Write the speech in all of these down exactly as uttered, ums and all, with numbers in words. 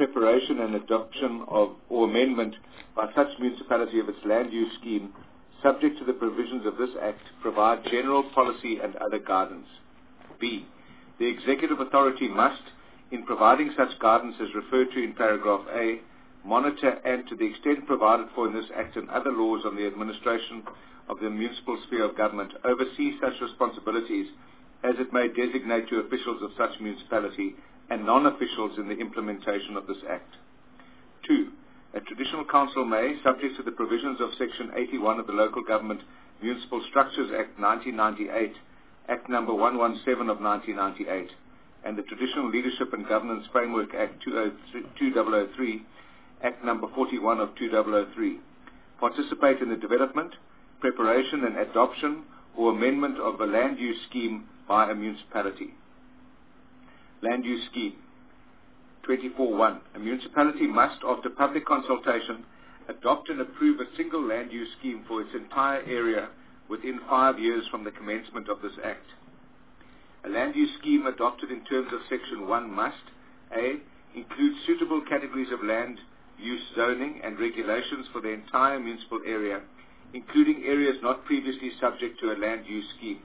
preparation and adoption of or amendment by such municipality of its land use scheme, subject to the provisions of this Act, provide general policy and other guidance. B. The executive authority must, in providing such guidance as referred to in paragraph A, monitor and, to the extent provided for in this Act and other laws on the administration of the municipal sphere of government, oversee such responsibilities as it may designate to officials of such municipality and non-officials in the implementation of this Act. Two. A traditional council may, subject to the provisions of Section eighty-one of the Local Government Municipal Structures Act nineteen ninety-eight, Act number one seventeen of nineteen ninety-eight, and the Traditional Leadership and Governance Framework Act two thousand three, Act number forty-one of two thousand three, participate in the development, preparation and adoption or amendment of a land use scheme by a municipality. Land use scheme. twenty-four one. A municipality must, after public consultation, adopt and approve a single land use scheme for its entire area within five years from the commencement of this Act. A land use scheme adopted in terms of Section one must, A. include suitable categories of land use zoning and regulations for the entire municipal area, including areas not previously subject to a land use scheme.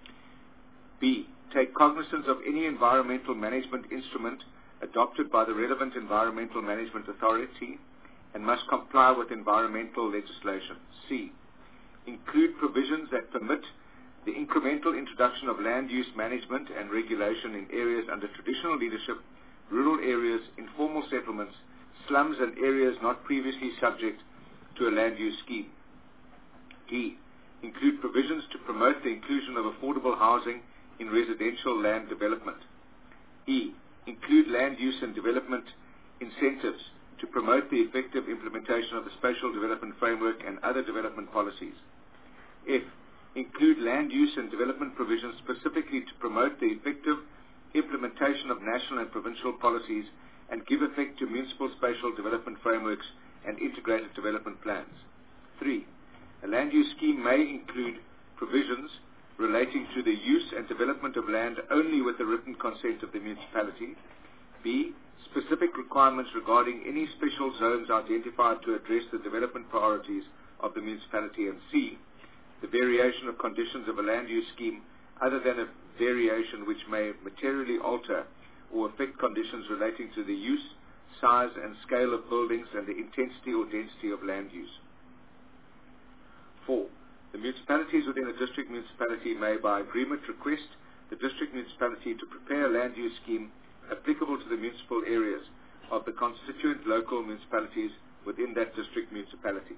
B. Take cognizance of any environmental management instrument adopted by the relevant environmental management authority and must comply with environmental legislation. C. Include provisions that permit the incremental introduction of land use management and regulation in areas under traditional leadership, rural areas, informal settlements, slums and areas not previously subject to a land use scheme. D. Include provisions to promote the inclusion of affordable housing in residential land development. E. Include land use and development incentives to promote the effective implementation of the Spatial Development Framework and other development policies. F. Include land use and development provisions specifically to promote the effective implementation of national and provincial policies and give effect to municipal spatial development frameworks and integrated development plans. Three. A land use scheme may include provisions relating to the use and development of land only with the written consent of the municipality. B. Specific requirements regarding any special zones identified to address the development priorities of the municipality. And C. The variation of conditions of a land use scheme other than a variation which may materially alter or affect conditions relating to the use, size and scale of buildings and the intensity or density of land use. Four. The municipalities within a district municipality may, by agreement, request the district municipality to prepare a land use scheme applicable to the municipal areas of the constituent local municipalities within that district municipality.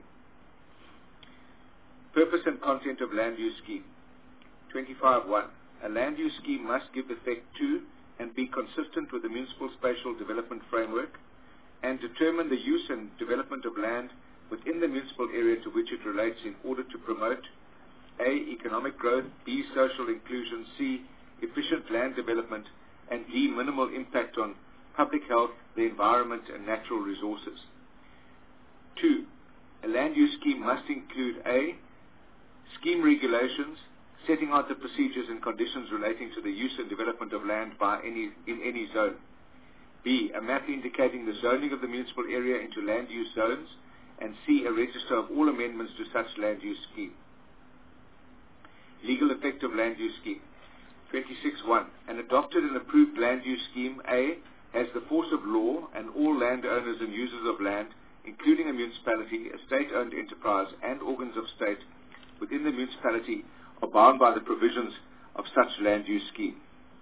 Purpose and content of land use scheme. twenty-five one. A land use scheme must give effect to and be consistent with the Municipal Spatial Development Framework and determine the use and development of land within the municipal area to which it relates in order to promote A. Economic growth, B. Social inclusion, C. Efficient land development, and D. Minimal impact on public health, the environment, and natural resources. Two. A land use scheme must include A. Scheme regulations setting out the procedures and conditions relating to the use and development of land by any in any zone. B. A map indicating the zoning of the municipal area into land use zones, and C. A register of all amendments to such land use scheme. Legal effect of land use scheme. twenty-six one. An adopted and approved land use scheme, A. has the force of law, and all landowners and users of land, including a municipality, a state-owned enterprise, and organs of state within the municipality are bound by the provisions of such land use scheme.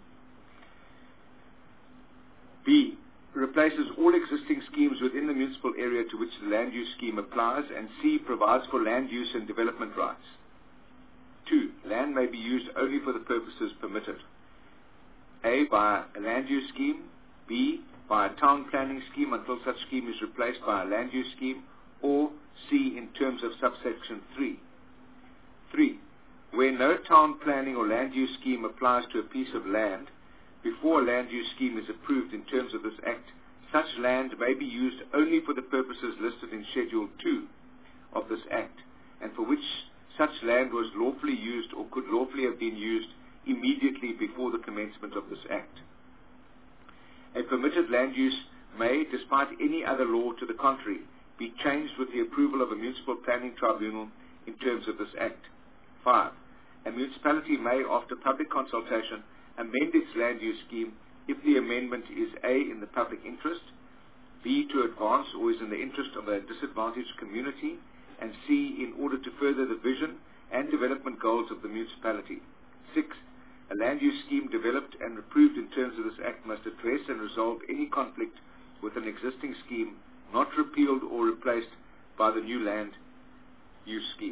B. Replaces all existing schemes within the municipal area to which the land use scheme applies, and C. Provides for land use and development rights. Two. Land may be used only for the purposes permitted. A. By a land use scheme. B. By a town planning scheme until such scheme is replaced by a land use scheme. Or C. In terms of subsection three. Three. Where no town planning or land use scheme applies to a piece of land, before a land use scheme is approved in terms of this Act, such land may be used only for the purposes listed in Schedule two of this Act, and for which such land was lawfully used or could lawfully have been used immediately before the commencement of this Act. A permitted land use may, despite any other law to the contrary, be changed with the approval of a municipal planning tribunal in terms of this Act. five. A municipality may, after public consultation, amend its land use scheme if the amendment is A, in the public interest, B, to advance or is in the interest of a disadvantaged community, and C, in order to further the vision and development goals of the municipality. six. A land use scheme developed and approved in terms of this Act must address and resolve any conflict with an existing scheme, not repealed or replaced by the new land use scheme.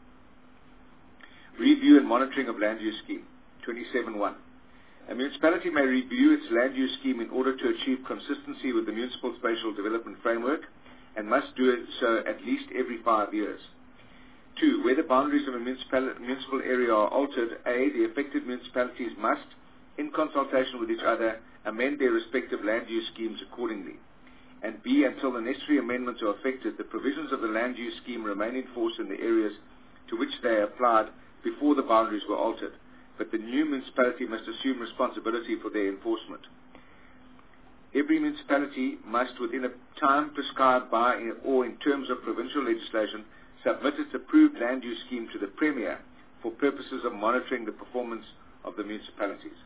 Review and monitoring of land use scheme. twenty-seven one. A municipality may review its land use scheme in order to achieve consistency with the Municipal Spatial Development Framework and must do so at least every five years. Two, where the boundaries of a municipal, municipal area are altered, A, the affected municipalities must, in consultation with each other, amend their respective land use schemes accordingly. And B, until the necessary amendments are effected, the provisions of the land use scheme remain in force in the areas to which they applied before the boundaries were altered, but the new municipality must assume responsibility for their enforcement. Every municipality must, within a time prescribed by or in terms of provincial legislation, submit its approved land use scheme to the Premier for purposes of monitoring the performance of the municipalities.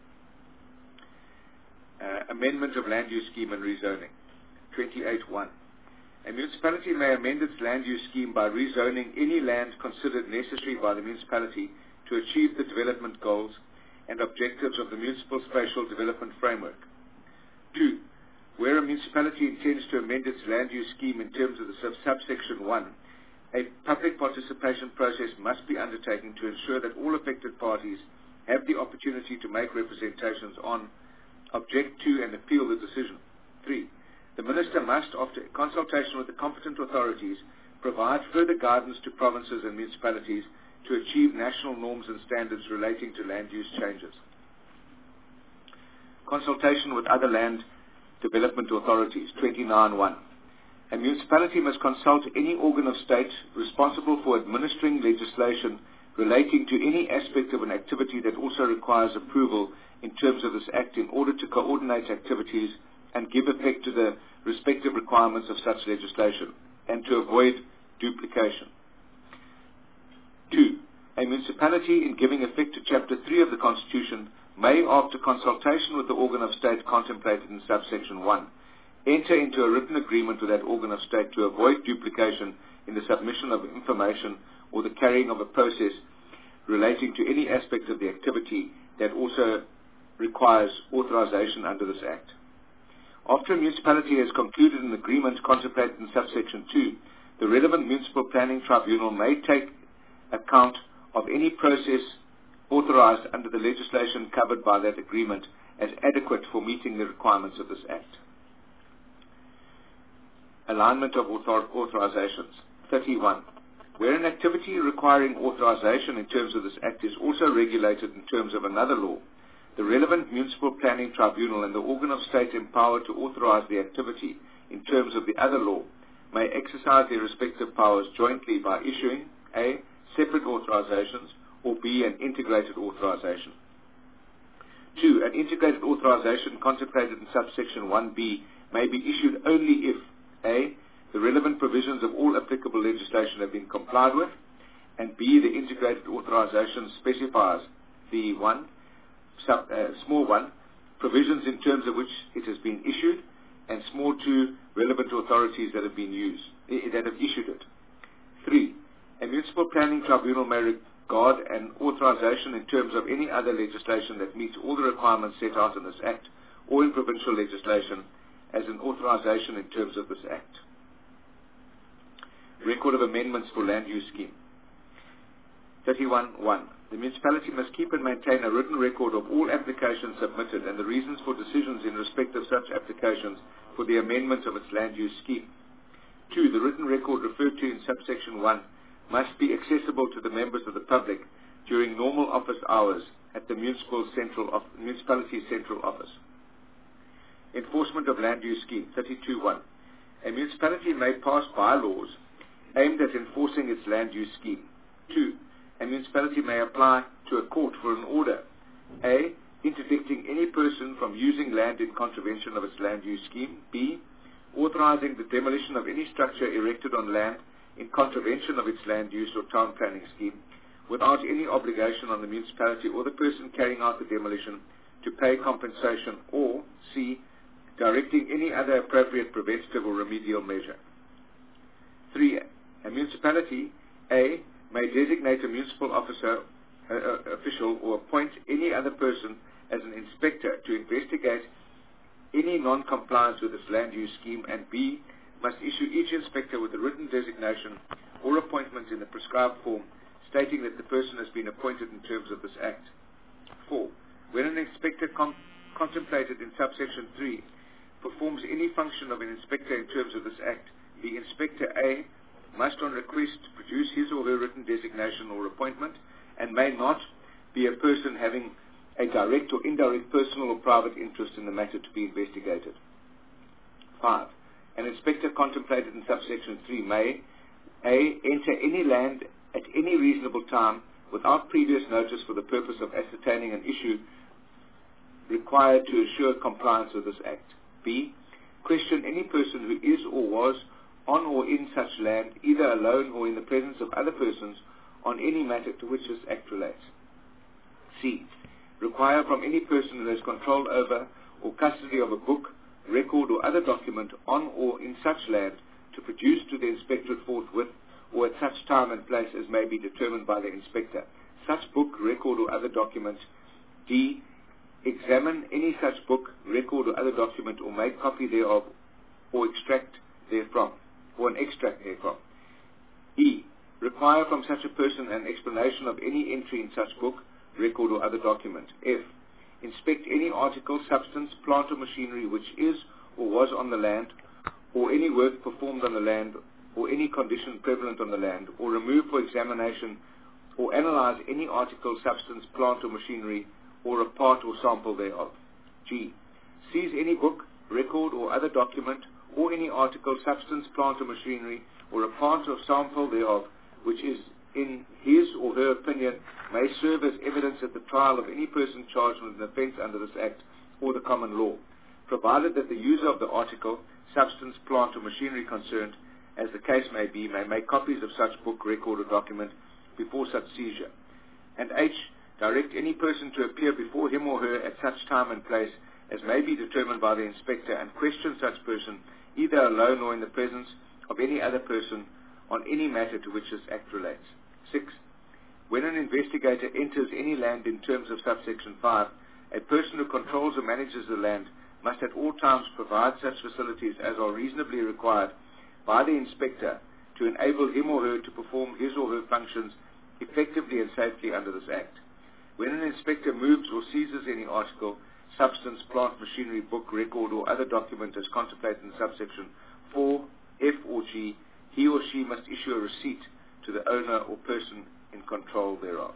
Uh, amendment of land use scheme and rezoning. twenty-eight one. A municipality may amend its land use scheme by rezoning any land considered necessary by the municipality to achieve the development goals and objectives of the Municipal Spatial Development Framework. two. Where a municipality intends to amend its land use scheme in terms of the sub subsection one, a public participation process must be undertaken to ensure that all affected parties have the opportunity to make representations on, object to, and appeal the decision. three. The Minister must, after consultation with the competent authorities, provide further guidance to provinces and municipalities to achieve national norms and standards relating to land use changes. Consultation with other land development authorities. twenty-nine one. A municipality must consult any organ of state responsible for administering legislation relating to any aspect of an activity that also requires approval in terms of this Act in order to coordinate activities and give effect to the respective requirements of such legislation and to avoid duplication. two. A municipality, in giving effect to Chapter three of the Constitution, may, after consultation with the organ of state contemplated in subsection one, enter into a written agreement with that organ of state to avoid duplication in the submission of information or the carrying of a process relating to any aspect of the activity that also requires authorization under this Act. After a municipality has concluded an agreement contemplated in subsection two, the relevant municipal planning tribunal may take account of any process authorized under the legislation covered by that agreement as adequate for meeting the requirements of this Act. Alignment of author authorizations. thirty-one. Where an activity requiring authorization in terms of this Act is also regulated in terms of another law, the relevant municipal planning tribunal and the organ of state empowered to authorize the activity in terms of the other law may exercise their respective powers jointly by issuing A. separate authorizations, or B. an integrated authorization. two. An integrated authorization contemplated in subsection one B may be issued only if A. the relevant provisions of all applicable legislation have been complied with, and B. the integrated authorization specifies the one, sub, uh, small one, provisions in terms of which it has been issued, and small two, relevant authorities that have been used, that have issued it. three. A municipal planning tribunal may regard an authorization in terms of any other legislation that meets all the requirements set out in this Act or in provincial legislation as an authorization in terms of this Act. Record of amendments for land use scheme. thirty-one one. The municipality must keep and maintain a written record of all applications submitted and the reasons for decisions in respect of such applications for the amendment of its land use scheme. two. The written record referred to in subsection one must be accessible to the members of the public during normal office hours at the municipal central municipality central office. Enforcement of land use scheme. thirty-two one. A municipality may pass bylaws aimed at enforcing its land use scheme. two. A municipality may apply to a court for an order A. interdicting any person from using land in contravention of its land use scheme. B, authorizing the demolition of any structure erected on land in contravention of its land use or town planning scheme, without any obligation on the municipality or the person carrying out the demolition to pay compensation, or C, directing any other appropriate preventative or remedial measure. Three, a municipality, A, may designate a municipal officer, uh, uh, official or appoint any other person as an inspector to investigate any non-compliance with its land use scheme, and B, must issue each inspector with a written designation or appointment in the prescribed form stating that the person has been appointed in terms of this Act. Four, when an inspector con contemplated in subsection three performs any function of an inspector in terms of this Act, the Inspector A must on request produce his or her written designation or appointment and may not be a person having a direct or indirect personal or private interest in the matter to be investigated. Five, an inspector contemplated in subsection three may A, enter any land at any reasonable time without previous notice for the purpose of ascertaining an issue required to assure compliance with this Act. B, question any person who is or was on or in such land, either alone or in the presence of other persons, on any matter to which this Act relates. C, require from any person who has control over or custody of a book, record or other document on or in such land to produce to the inspectorate forthwith or at such time and place as may be determined by the inspector such book, record or other document. D, examine any such book, record or other document or make copy thereof or extract therefrom, or an extract therefrom. E, require from such a person an explanation of any entry in such book, record or other document. F, inspect any article, substance, plant or machinery which is or was on the land, or any work performed on the land, or any condition prevalent on the land, or remove for examination or analyze any article, substance, plant or machinery, or a part or sample thereof. G, seize any book, record or other document, or any article, substance, plant or machinery, or a part or sample thereof, which is, in his or her opinion, may serve as evidence at the trial of any person charged with an offence under this Act or the common law, provided that the user of the article, substance, plant or machinery concerned, as the case may be, may make copies of such book, record or document before such seizure. And H, direct any person to appear before him or her at such time and place as may be determined by the inspector and question such person either alone or in the presence of any other person on any matter to which this Act relates. Six, when an investigator enters any land in terms of subsection five, a person who controls or manages the land must at all times provide such facilities as are reasonably required by the inspector to enable him or her to perform his or her functions effectively and safely under this Act. When an inspector moves or seizes any article, substance, plant, machinery, book, record, or other document as contemplated in subsection four, F or G, he or she must issue a receipt to the owner or person in control thereof.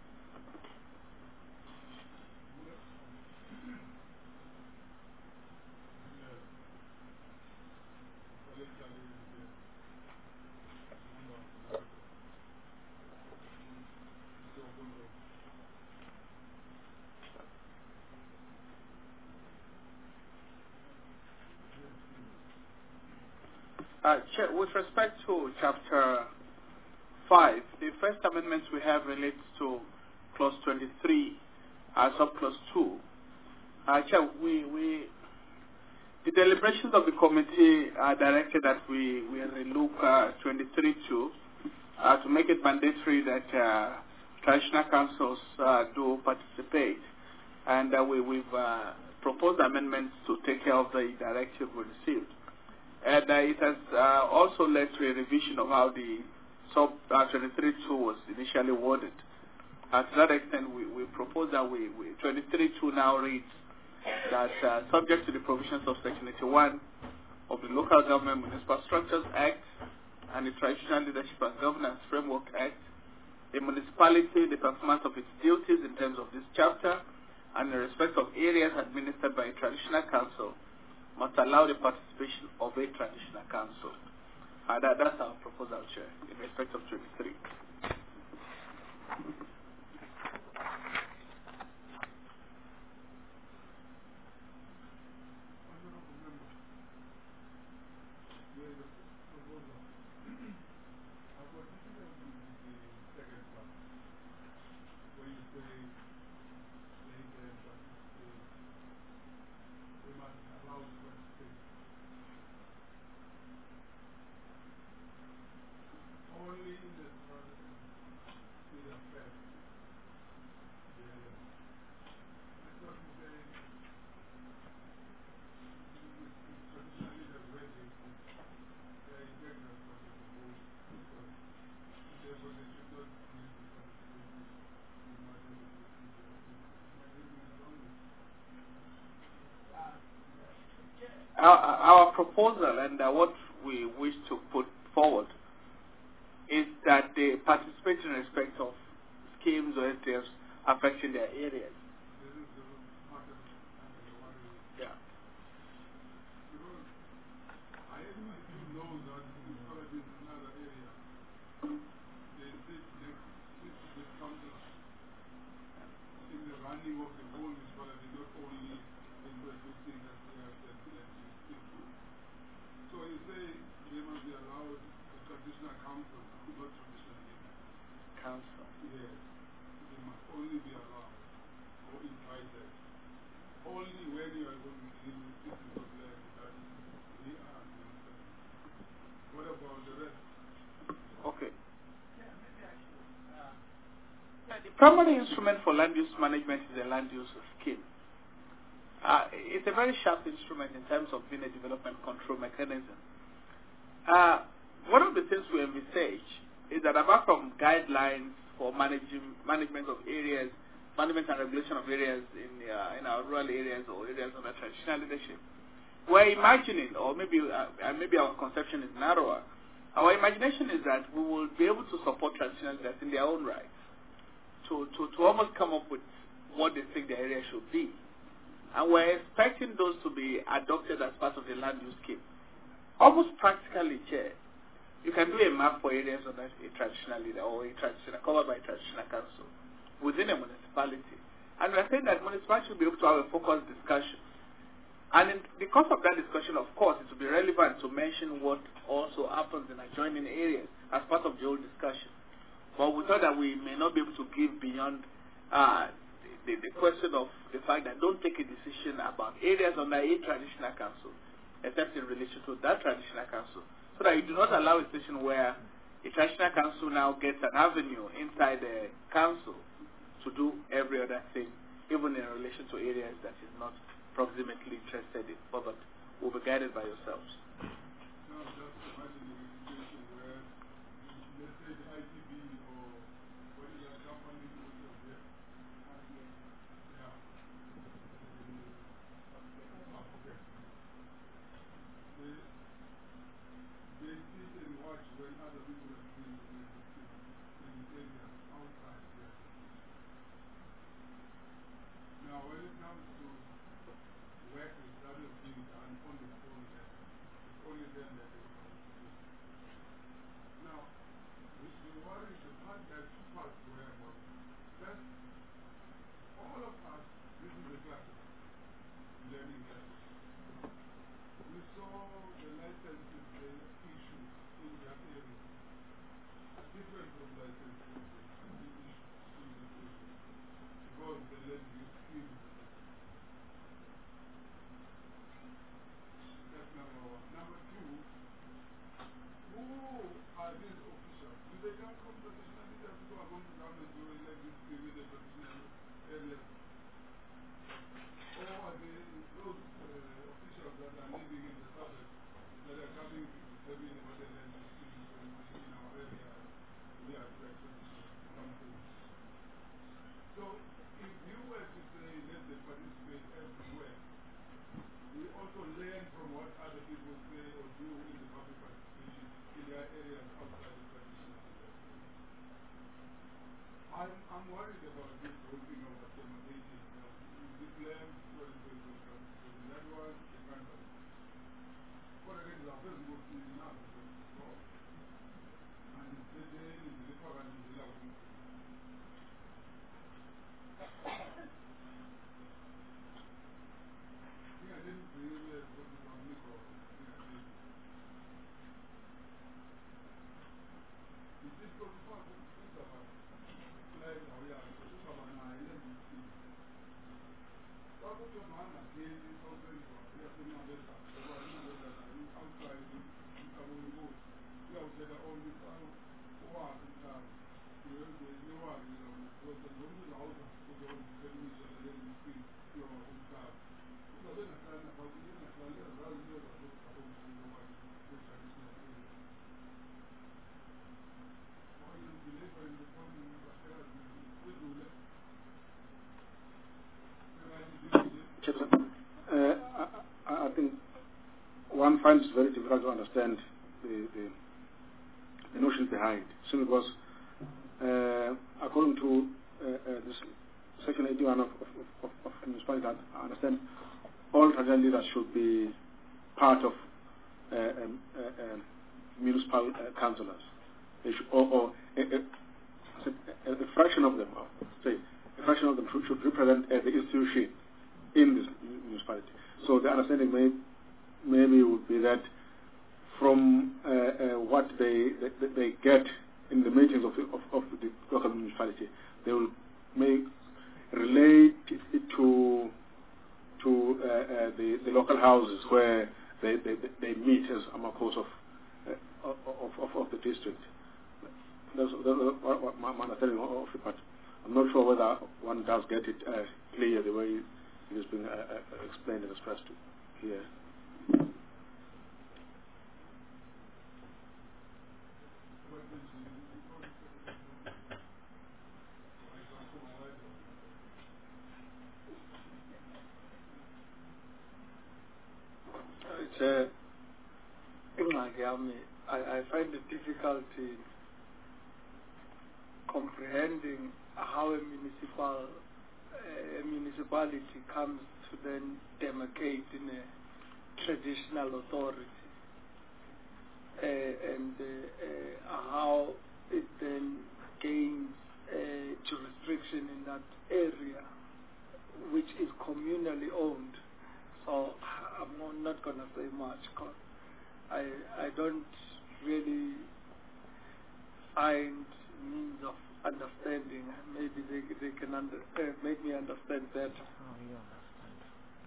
Uh, Chair, with respect to Chapter five, the first amendment we have relates to Clause twenty-three, uh, Subclause two. Uh, Chair, we, we, the deliberations of the committee are directed that we, we relook uh, twenty-three two uh, to make it mandatory that uh, traditional councils uh, do participate. And uh, we, we've uh, proposed amendments to take care of the directive we received. And uh, it has uh, also led to a revision of how the sub uh, twenty-three two was initially worded. Uh, to that extent, we, we propose that we, we twenty-three two now reads that uh, subject to the provisions of Section eighty-one of the Local Government Municipal Structures Act and the Traditional Leadership and Governance Framework Act, the municipality, the performance of its duties in terms of this chapter, and in respect of areas administered by a traditional council, must allow the participation of a traditional council. Uh, that, that's our proposal, Chair, in respect of twenty-three. proposal and uh, what we wish to put forward is that they participate in respect of schemes or S D Fs affecting their areas. Yeah. Running of the whole municipality, not only in producing that they have that so you say they must be allowed a traditional council, not traditional council. Yes, they must only be allowed or invited. Only when you are going to deal with pieces of land that we are. What about the rest? Okay. The primary instrument for land use management is a land use scheme. Uh, it's a very sharp instrument in terms of being a development control mechanism. Uh, one of the things we envisage is that apart from guidelines for managing management of areas, management and regulation of areas in, uh, in our rural areas or areas under traditional leadership, we're imagining, or maybe uh, maybe our conception is narrower, our imagination is that we will be able to support traditional leaders in their own right. To, to, to almost come up with what they think the area should be. And we're expecting those to be adopted as part of the land use scheme. Almost practically, Chair, you can do a map for areas under a traditional leader or a traditional, covered by a traditional council within a municipality. And we're saying that municipalities should be able to have a focused discussion. And in the course of that discussion, of course, it will be relevant to mention what also happens in adjoining areas as part of the whole discussion. But we thought that we may not be able to give beyond uh, the, the question of the fact that don't take a decision about areas under a traditional council, except in relation to that traditional council, so that you do not allow a situation where a traditional council now gets an avenue inside the council to do every other thing, even in relation to areas that is not proximately interested in, but, but will be guided by yourselves. No, just imagine a situation where, let's say the I T B or what is that company which was there? Yeah. Okay. They, they sit and watch when other people are doing the in areas outside there. Now, when it comes to work that is being done on the phone, it's only very difficult to understand the, the, the notion behind, simply because uh, according to uh, uh, this Section eighty-one of, of, of, of municipality, I understand all traditional leaders should be part of uh, um, uh, uh, municipal uh, councillors, they should, or, or a, a, a, a fraction of them, or say, a fraction of them should, should represent uh, the institution in this municipality. So the understanding may, maybe would be that from uh, uh, what they, they they get in the meetings of the, of, of the local municipality, they will may relate it to to uh, uh, the, the local houses where they, they, they meet as amakos of, uh, of, of, of the district. That's, that's what my understanding of it, but I'm not sure whether one does get it uh, clear the way it is being uh, uh, explained and expressed here. It's a I, I find it difficult in comprehending how a municipal uh, a municipality comes to then demarcate in a traditional authority, uh, and uh, uh, how it then gains uh, jurisdiction in that area, which is communally owned. So I'm not going to say much, because I, I don't really find means of understanding. Maybe they, they can under, uh, make me understand better. Oh, you understand.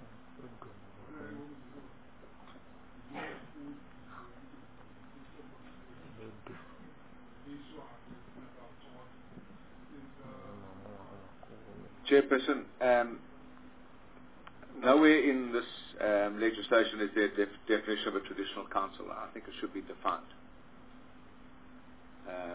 Chairperson, um, nowhere in this um, legislation is there a def definition of a traditional council. I think it should be defined. Um,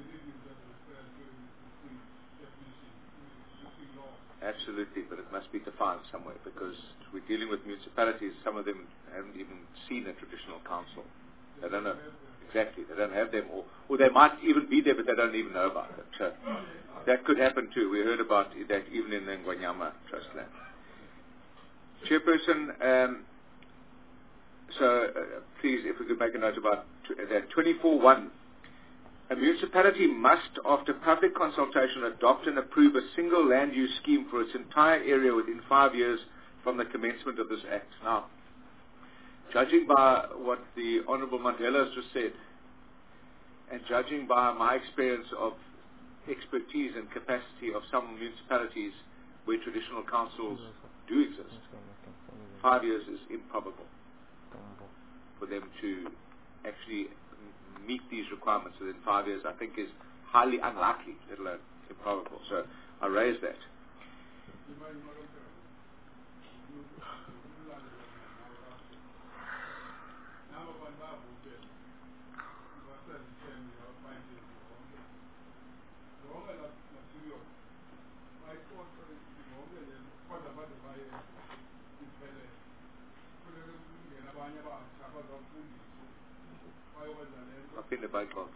absolutely, but it must be defined somewhere, because we're dealing with municipalities. Some of them haven't even seen a traditional council. They don't know exactly. They don't have them, or, or they might even be there, but they don't even know about it. So that could happen too. We heard about that even in the Ngwanyama Trust land. Chairperson, um, so uh, please, if we could make a note about that twenty-four one. A municipality must, after public consultation, adopt and approve a single land use scheme for its entire area within five years from the commencement of this Act. Now, judging by what the Honourable Mandela has just said, and judging by my experience of expertise and capacity of some municipalities where traditional councils do exist, five years is improbable for them to actually meet these requirements within five years. I think is highly unlikely, let alone improbable. So I raise that. I've been to Bangkok.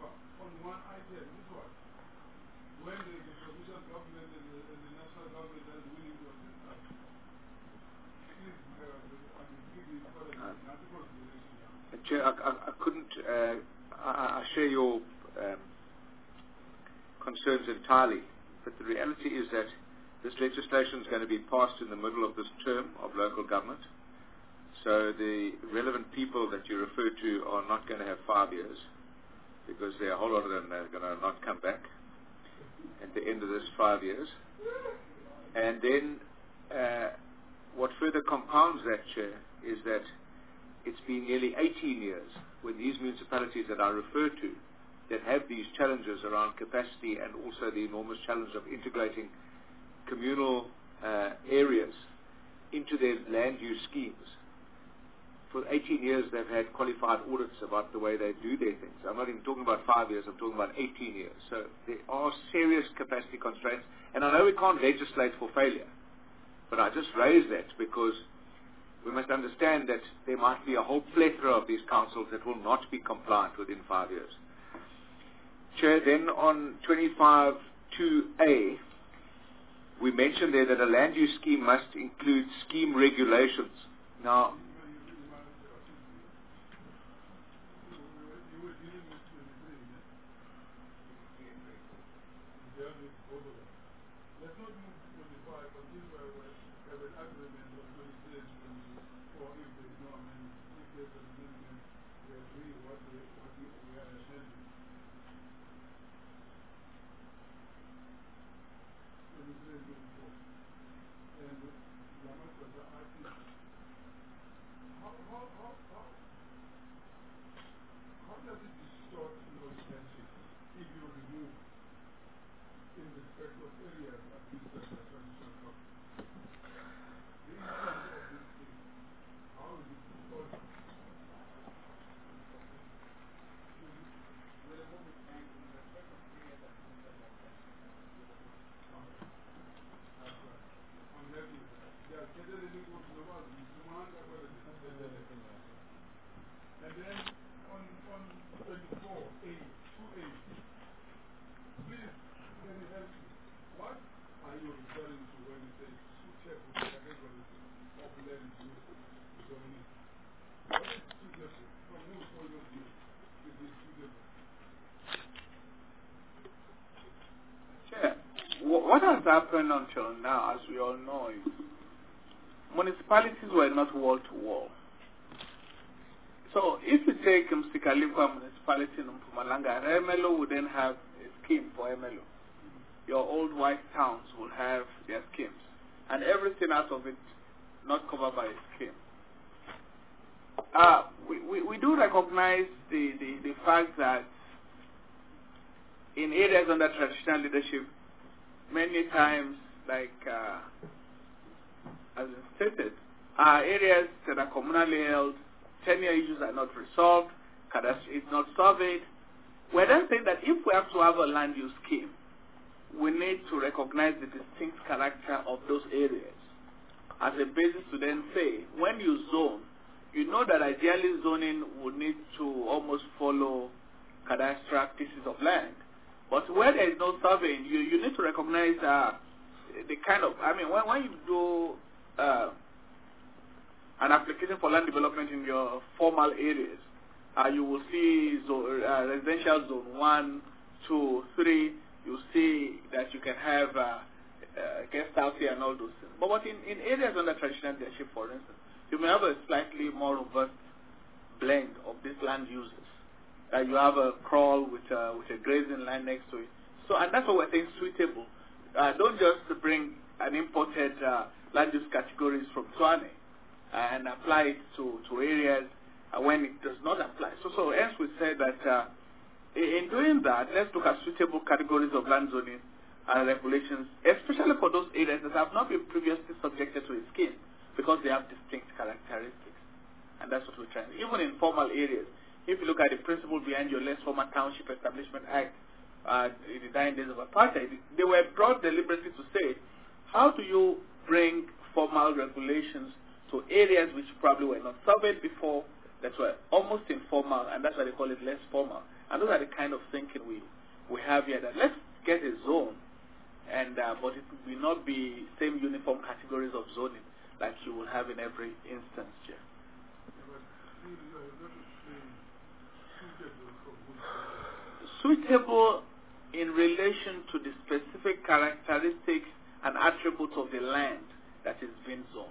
When the provincial government and the, and the national government share your um, concerns entirely, but the reality is that this legislation is going to be passed in the middle of this term of local government. So the relevant people that you refer to are not going to have five years, because there are a whole lot of them that are going to not come back at the end of this five years. And then uh, what further compounds that, Chair, is that it's been nearly eighteen years when these municipalities that I refer to that have these challenges around capacity and also the enormous challenge of integrating communal uh, areas into their land use schemes. For eighteen years they've had qualified audits about the way they do their things. I'm not even talking about five years, I'm talking about eighteen years. So there are serious capacity constraints, and I know we can't legislate for failure, but I just raise that because we must understand that there might be a whole plethora of these councils that will not be compliant within five years. Chair, then on twenty-five two A, we mentioned there that a land use scheme must include scheme regulations. Now, what has happened until now, as we all know, is municipalities were not wall to wall. So if you take Msikalikwa municipality in Mpumalanga, Ermelo would then have a scheme for Ermelo. Your old white towns will have their schemes, and everything out of it not covered by a scheme. Uh, we, we, we do recognize the, the, the fact that in areas under traditional leadership, many times, like uh, as stated, are areas that are communally held, tenure issues are not resolved, cadastry is not surveyed. We're then saying that if we have to have a land use scheme, we need to recognize the distinct character of those areas as a basis to then say, when you zone, you know that ideally zoning would need to almost follow cadastral pieces of land. But where there is no surveying, you, you need to recognize uh, the kind of, I mean, when, when you do uh, an application for land development in your formal areas, uh, you will see zone, uh, residential zone one, two, three. You see that you can have uh, uh, guest house here and all those things. But, but in, in areas under traditional leadership, for instance, you may have a slightly more robust blend of these land uses. Uh, you have a crawl with a, with a grazing land next to it. So, and that's what we're saying suitable. Uh, don't just bring an imported uh, land use categories from Tswane and apply it to, to areas uh, when it does not apply. So, so hence we say that uh, in doing that, let's look at suitable categories of land zoning and regulations, especially for those areas that have not been previously subjected to a scheme, because they have distinct characteristics. And that's what we're trying. Even in formal areas, if you look at the principle behind your Less Formal Township Establishment Act, uh, in the dying days of apartheid, they were brought deliberately to say, how do you bring formal regulations to areas which probably were not surveyed before, that were almost informal, and that's why they call it less formal. And those are the kind of thinking we, we have here, that let's get a zone, and uh, but it will not be same uniform categories of zoning like you will have in every instance, Jeff. Suitable in relation to the specific characteristics and attributes of the land that is being zoned.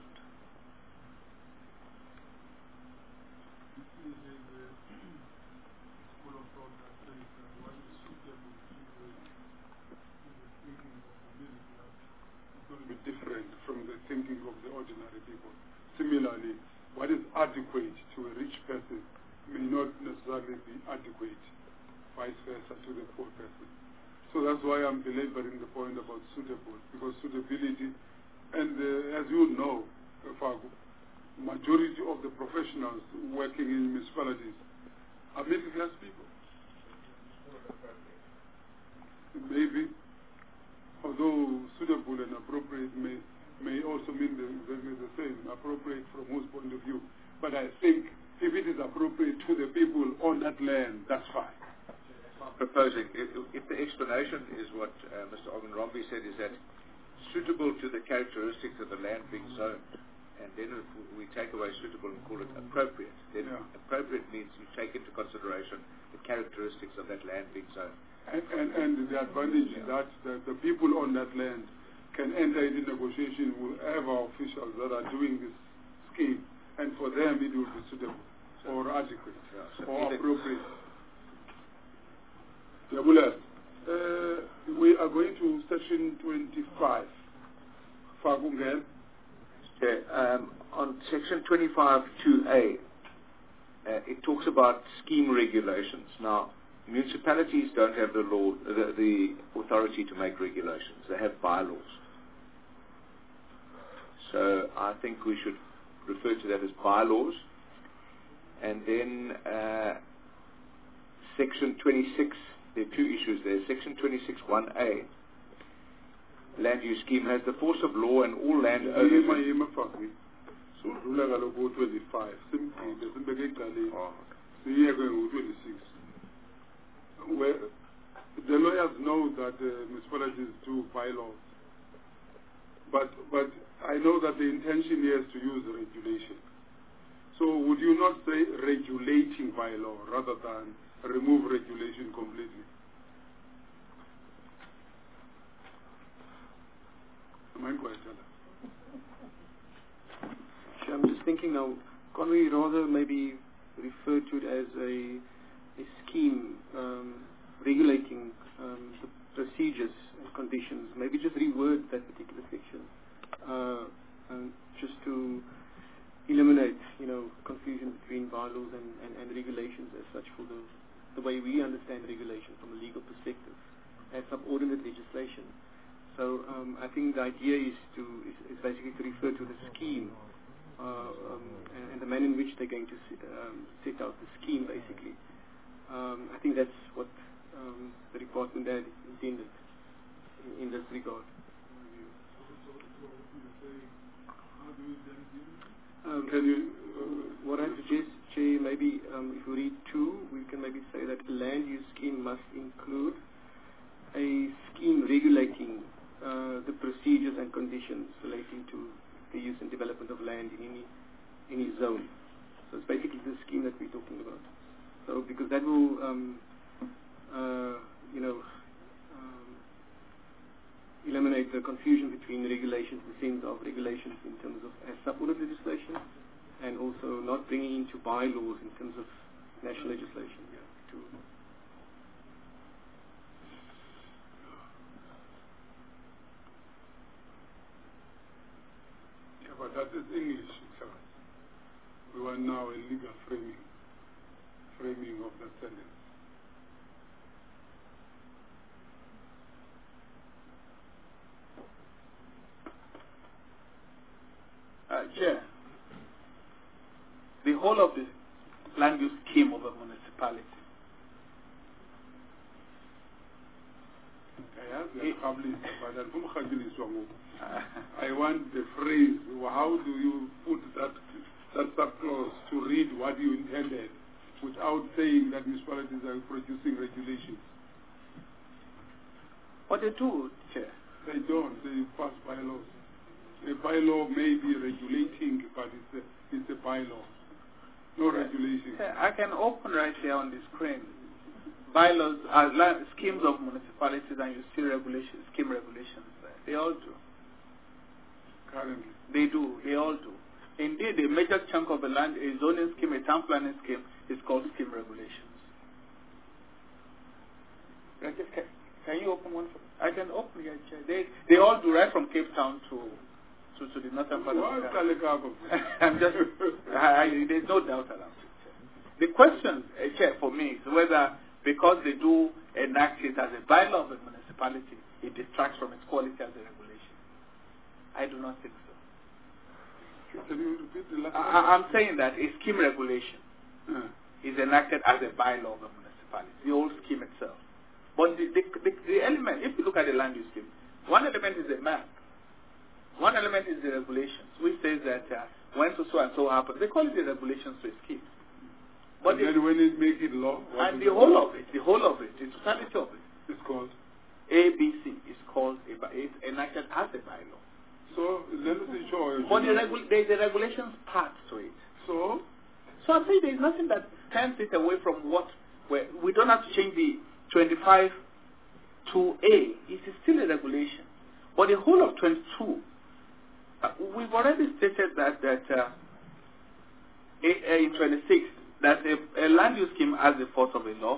Different from the thinking of the ordinary people. Similarly, what is adequate to a rich person may not necessarily be adequate, vice versa, to the poor person. So that's why I'm belaboring the point about suitable, because suitability, and uh, as you know, Fagu, majority of the professionals working in municipalities are middle class people. Maybe. Although suitable and appropriate may may also mean the, exactly the same, appropriate from whose point of view. But I think if it is appropriate to the people on that land, that's fine. I'm proposing, if, if the explanation is what uh, Mister Ogunrombi said, is that suitable to the characteristics of the land being zoned, and then if we take away suitable and call it appropriate, then Yeah. appropriate means you take into consideration the characteristics of that land being zoned. And, and, and the advantage is that the, the people on that land can enter into negotiation with whoever officials that are doing this scheme, and for them it will be suitable or adequate Yeah, so or either- appropriate. Yabula, uh, we are going to section twenty-five. Fagungel. Okay, um, on section twenty-five two A, uh, it talks about scheme regulations. Now, municipalities don't have the law, the, the authority to make regulations. They have bylaws. So I think we should refer to that as bylaws. And then uh, section twenty-six, there are two issues there. Section twenty-six one A, land use scheme, has the force of law and all land owners. So, twenty-five. Simply, Oh, twenty-six. Where the lawyers know that uh, municipalities do bylaws, but but I know that the intention here is to use regulation. So would you not say regulating bylaw rather than remove regulation completely? Am I quite clear? I'm just thinking now, can't we rather maybe refer to it as a a scheme um, regulating um, the procedures and conditions, maybe just reword that particular section, uh, and just to eliminate, you know, confusion between bylaws and, and, and regulations as such for the, the way we understand regulation from a legal perspective as subordinate legislation. So um, I think the idea is to is, is basically to refer to the scheme uh, um, and, and the manner in which they're going to set, um, set out the scheme basically. Um, I think that's what um, the department had intended in, in this regard. Um, Can you, uh, what I suggest, Chair, maybe um, if we read two, we can maybe say that a land use scheme must include a scheme regulating uh, the procedures and conditions relating to the use and development of land in any any zone. So it's basically the scheme that we're talking about. So because that will, um, uh, you know, um, eliminate the confusion between regulations, the sense of regulations in terms of as subordinate legislation, and also not bringing into bylaws in terms of national legislation. Yeah, to yeah, but that is English, sir. We want now a legal framing, framing of that sentence. Uh, Chair, the whole of the land use scheme of a municipality. I want the phrase, how do you put that, that sub-clause to read what you intended without saying that municipalities are producing regulations? What they do, Chair? They don't, they pass bylaws. A bylaw may be regulating, but it's a, it's a bylaw. No regulation. I can open right here on the screen. Bylaws, uh, land, schemes of municipalities, and you see regulations, scheme regulations there. They all do. Currently. They do. They all do. Indeed, a major chunk of the land, a zoning scheme, a town planning scheme, is called scheme regulations. Right, just can, can you open one for me? I can open here. They they all do, right from Cape Town to to, to the northern part of the country. I'm just. I, I, there's no doubt around it. The question, uh, Chair, for me is whether because they do enact it as a bylaw of a municipality, it distracts from its quality as a regulation. I do not think so. Can you repeat the last I, I'm saying that a scheme regulation uh. is enacted as a bylaw of a municipality, the old scheme itself. But the, the, the, the element, if you look at the land use scheme, one element is the map. One element is the regulations, which says that uh, when so, so and so happens, they call it the regulations to a scheme. But and then when it makes it law, and the whole of it, the whole of it, the totality of it, it's called A B C is called a, it's enacted as a bylaw. So let us ensure. But the regu- there is a regulations part to it. So, so I'm saying there is nothing that turns it away from what where we don't have to change the twenty-five to A. It is still a regulation, but the whole of twenty-two, uh, we've already stated that that uh, a, a, in twenty-six. That a, a land use scheme has the force of a law.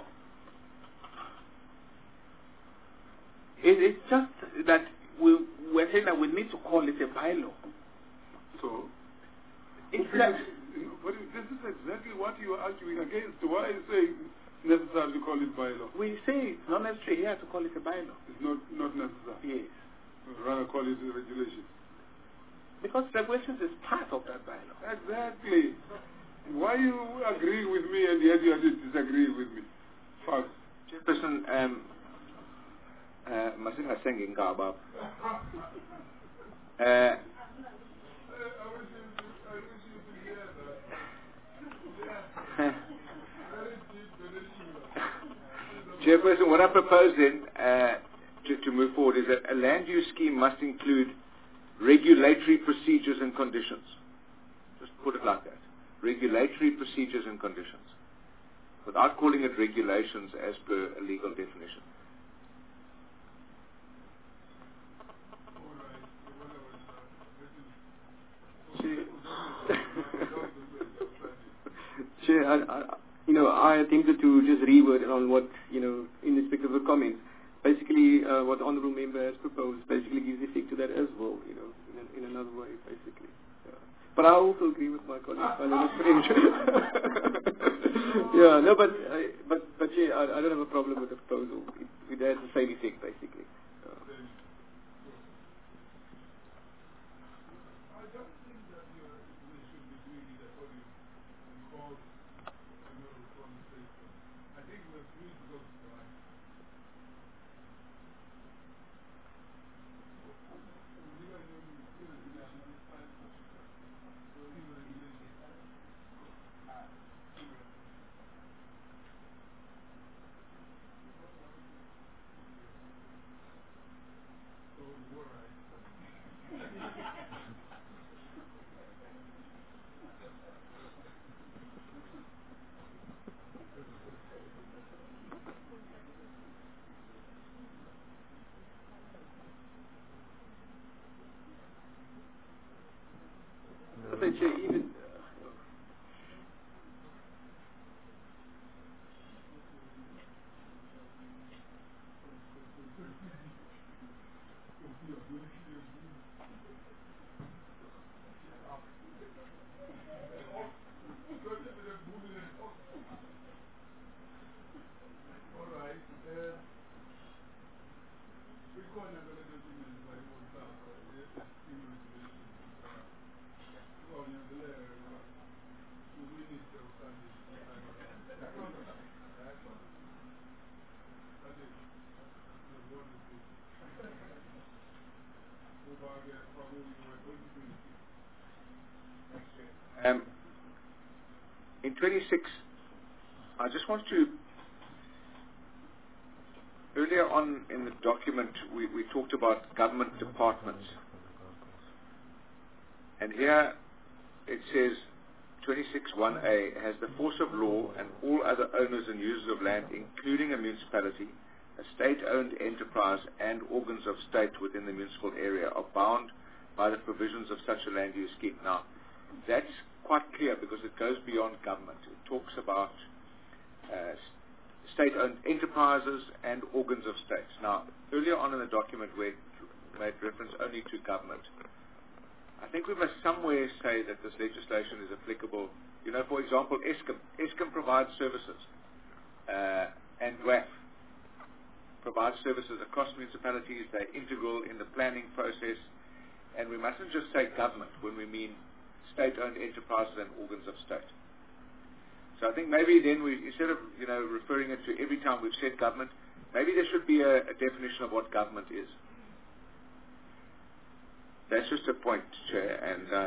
It, it's just that we, we're saying that we need to call it a bylaw. So, it's like, but this is exactly what you are arguing against. Why is it necessary to call it bylaw? We say it's not necessary here to call it a bylaw. It's not, not necessary. Yes. Rather call it a regulation. Because regulations is part of that bylaw. Exactly. Why you agree with me and yet you are disagreeing with me? Fact. Chairperson, um, uh, Masina Sengin Gaba. Uh, Chairperson, what I propose then uh, to, to move forward is that a land use scheme must include regulatory procedures and conditions. Just put it like that. Regulatory procedures and conditions, without calling it regulations as per a legal definition. Chair, I, I, you know, I attempted to just reword on what, you know, in respect of the comments. Basically, uh, what the Honourable Member has proposed basically gives effect to that as well, you know, in, in another way, basically. But I also agree with my colleague, I know that's French. Yeah, no, but, I, but, but yeah, I, I don't have a problem with the proposal. It, it has the same effect, basically. Uh, I don't think that you should be doing it according to cause a lot of conversation. I think we're doing it because it's right. but Chair, even Um, in twenty-six, I just want to, earlier on in the document, we, we talked about government departments. And here it says twenty-six one A has the force of law, and all other owners and users of land, including a municipality, a state-owned enterprise, and organs of state within the municipal area are bound by the provisions of such a land use scheme. Now, that's quite clear because it goes beyond government. It talks about uh, state-owned enterprises and organs of states. Now, earlier on in the document we made reference only to government. I think we must somewhere say that this legislation is applicable. You know, for example, Eskom. Eskom provides services, uh, and W A F provides services across municipalities. They're integral in the planning process, and we mustn't just say government when we mean state-owned enterprises and organs of state. So I think maybe then we, instead of, you know, referring it to every time we've said government, maybe there should be a, a definition of what government is. That's just a point, Chair. And uh,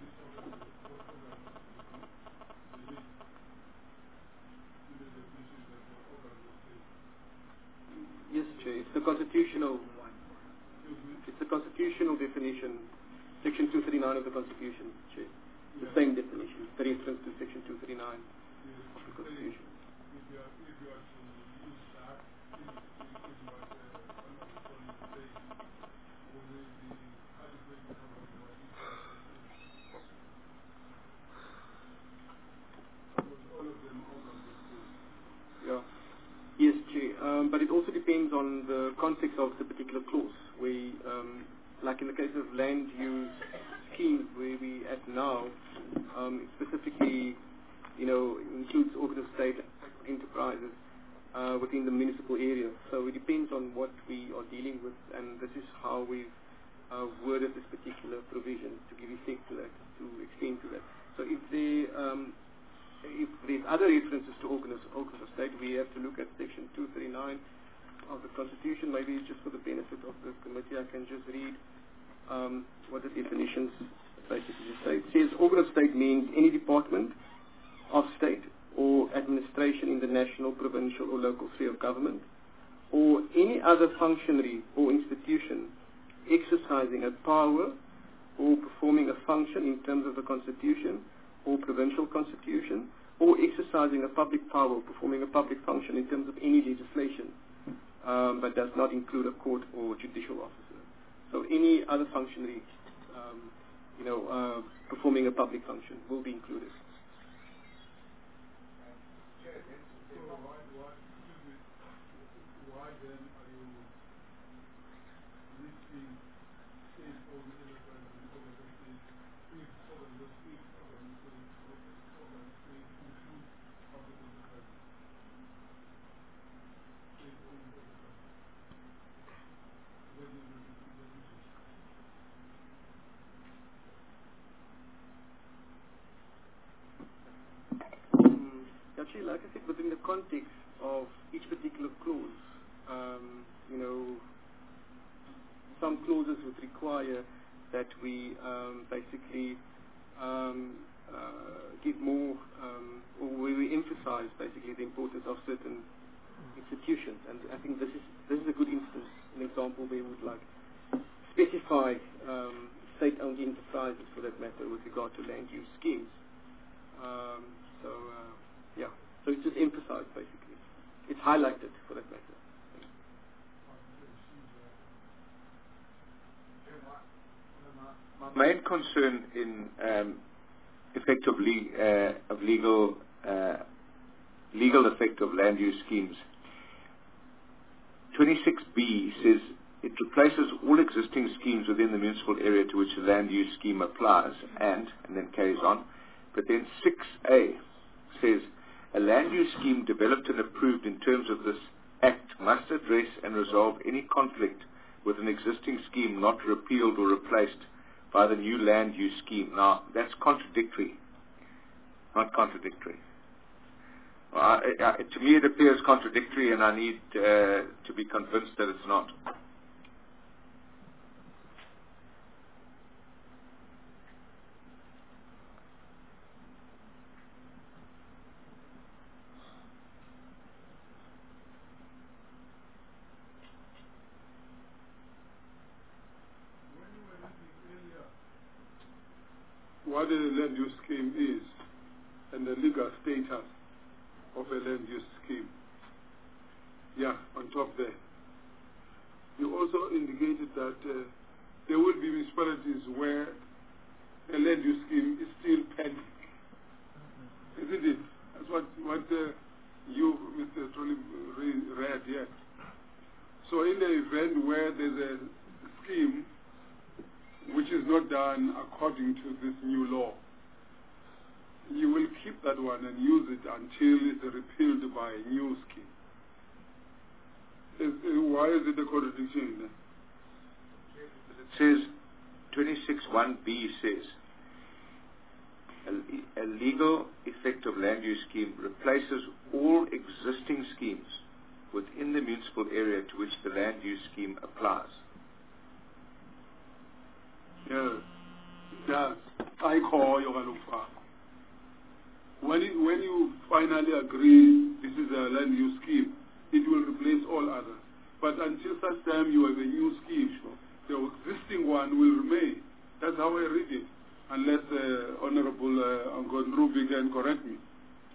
yes, Chair. It's the constitutional. It's the constitutional definition, Section two thirty-nine of the Constitution, Chair. The yeah. same definition, the reference to Section two thirty-nine yes. of the Constitution. If you are, if you are to use that, in, in, in what uh, one of the colleagues says, will there be adequate coverage of what all of them all on the state? Yeah. Yes, Chair. Um, but it also depends on the context of the particular clause. We, um, like in the case of land use schemes, where we at now, um, specifically, you know, includes organ of state enterprises uh, within the municipal area. So it depends on what we are dealing with, and this is how we've uh, worded this particular provision to give effect to that, to extend to that. So if they um, if there's other references to organs of state, we have to look at Section two thirty-nine of the Constitution. Maybe just for the benefit of the committee, I can just read um, what the definitions basically say. It says, organ of state means any department of state or administration in the national, provincial, or local sphere of government, or any other functionary or institution exercising a power or performing a function in terms of the Constitution or provincial constitution, or exercising a public power, performing a public function in terms of any legislation, um, but does not include a court or judicial officer. So any other functionary, um, you know, uh, performing a public function will be included. So why, why, why then are you listing state-owned enterprises and organs of state if organs of state organs of state include public enterprises? State-owned enterprises. What is the definition? Actually, like I said, within the context of each particular clause, um, you know, some clauses would require that we um, basically um, uh, give more, um, or where we emphasize basically the importance of certain institutions. And I think this is this is a good instance, an example where we would like specify um, state-owned enterprises, for that matter, with regard to land use schemes. Um, so. Uh, Yeah, so it's just emphasized basically. It's highlighted for that matter. My main concern in um, effect of, le- uh, of legal uh, legal effect of land use schemes. twenty-six B says it replaces all existing schemes within the municipal area to which the land use scheme applies, and and then carries on. But then six A says a land use scheme developed and approved in terms of this Act must address and resolve any conflict with an existing scheme not repealed or replaced by the new land use scheme. Now, that's contradictory, not contradictory. Well, I, I, to me, it appears contradictory, and I need uh, to be convinced that it's not. What the land use scheme is, and the legal status of a land use scheme. Yeah, on top there. You also indicated that uh, there will be municipalities where a land use scheme is still pending. Isn't it? That's what, what uh, you, Mister Trolley, read here. So in the event where there's a scheme which is not done according to this new law, you will keep that one and use it until it's repealed by a new scheme. Is, is, why is it a contradiction then? It says, twenty-six one B says, a, a legal effective land use scheme replaces all existing schemes within the municipal area to which the land use scheme applies. Yeah, yeah. I call you when you, when you finally agree this is a land use scheme, it will replace all others. But until such time you have a new scheme, the existing one will remain. That's how I read it, unless uh, Honorable uh, Angon Ruby can correct me.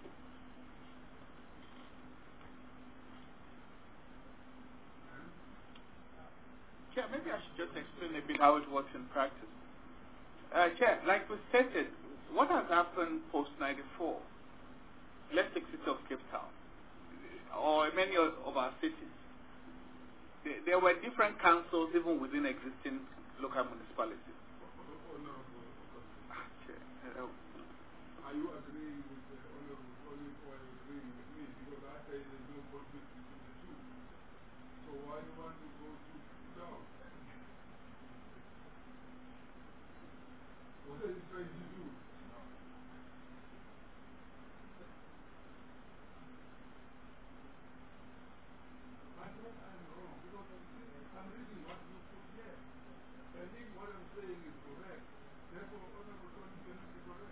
Chair, maybe I should just explain a bit how it works in practice. Uh, Chair, like we stated, what has happened post ninety-four, let's take the city of Cape Town, or many of, of our cities, there, there were different councils even within existing local municipalities. Are you agreeing with the Honorable Colleague or agreeing with me? Because I say there's no conflict between the two. So why do you want to go to down? What are you trying to do? I think I'm wrong because I'm reading what you put here. And if what I'm saying is correct, therefore Honorable Colleague cannot be correct.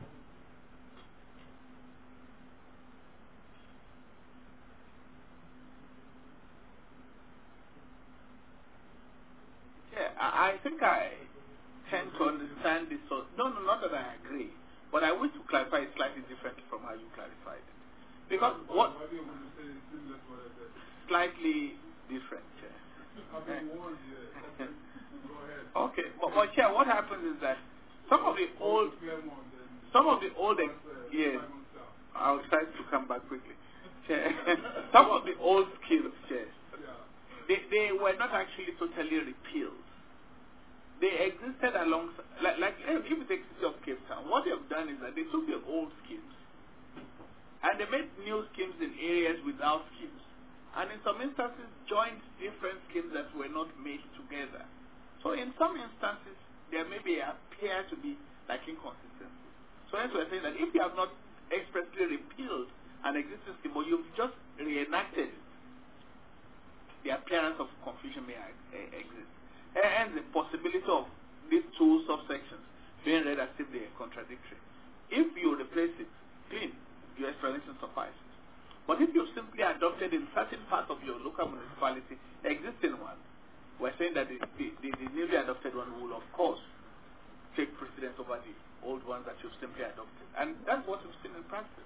Yeah, I, I think I tend to understand this. So, no, no, not that I agree. But I wish to clarify it slightly differently from how you clarified it. Because what... Why do you want to say it's similar to what I said? Slightly different, Chair. I've been warned here. Okay. Go ahead. Okay, but, but Chair, what happens is that some of the old... Some of the old... Yes, I'll try to come back quickly. Chair, some of the old skills, Chair, they, they were not actually totally repealed. They existed alongside, like, like if you take the city of Cape Town, what they have done is that they took the old schemes and they made new schemes in areas without schemes. And in some instances, joined different schemes that were not made together. So in some instances, there may be appear to be like inconsistencies. So hence we're saying that if you have not expressly repealed an existing scheme, but you've just reenacted it, the appearance of confusion may exist. And the possibility of these two subsections being read as if they are contradictory. If you replace it, clean, your explanation suffices. But if you simply adopted in certain parts of your local municipality the existing one, we're saying that the, the, the, the newly adopted one will, of course, take precedence over the old ones that you've simply adopted. And that's what we've seen in practice.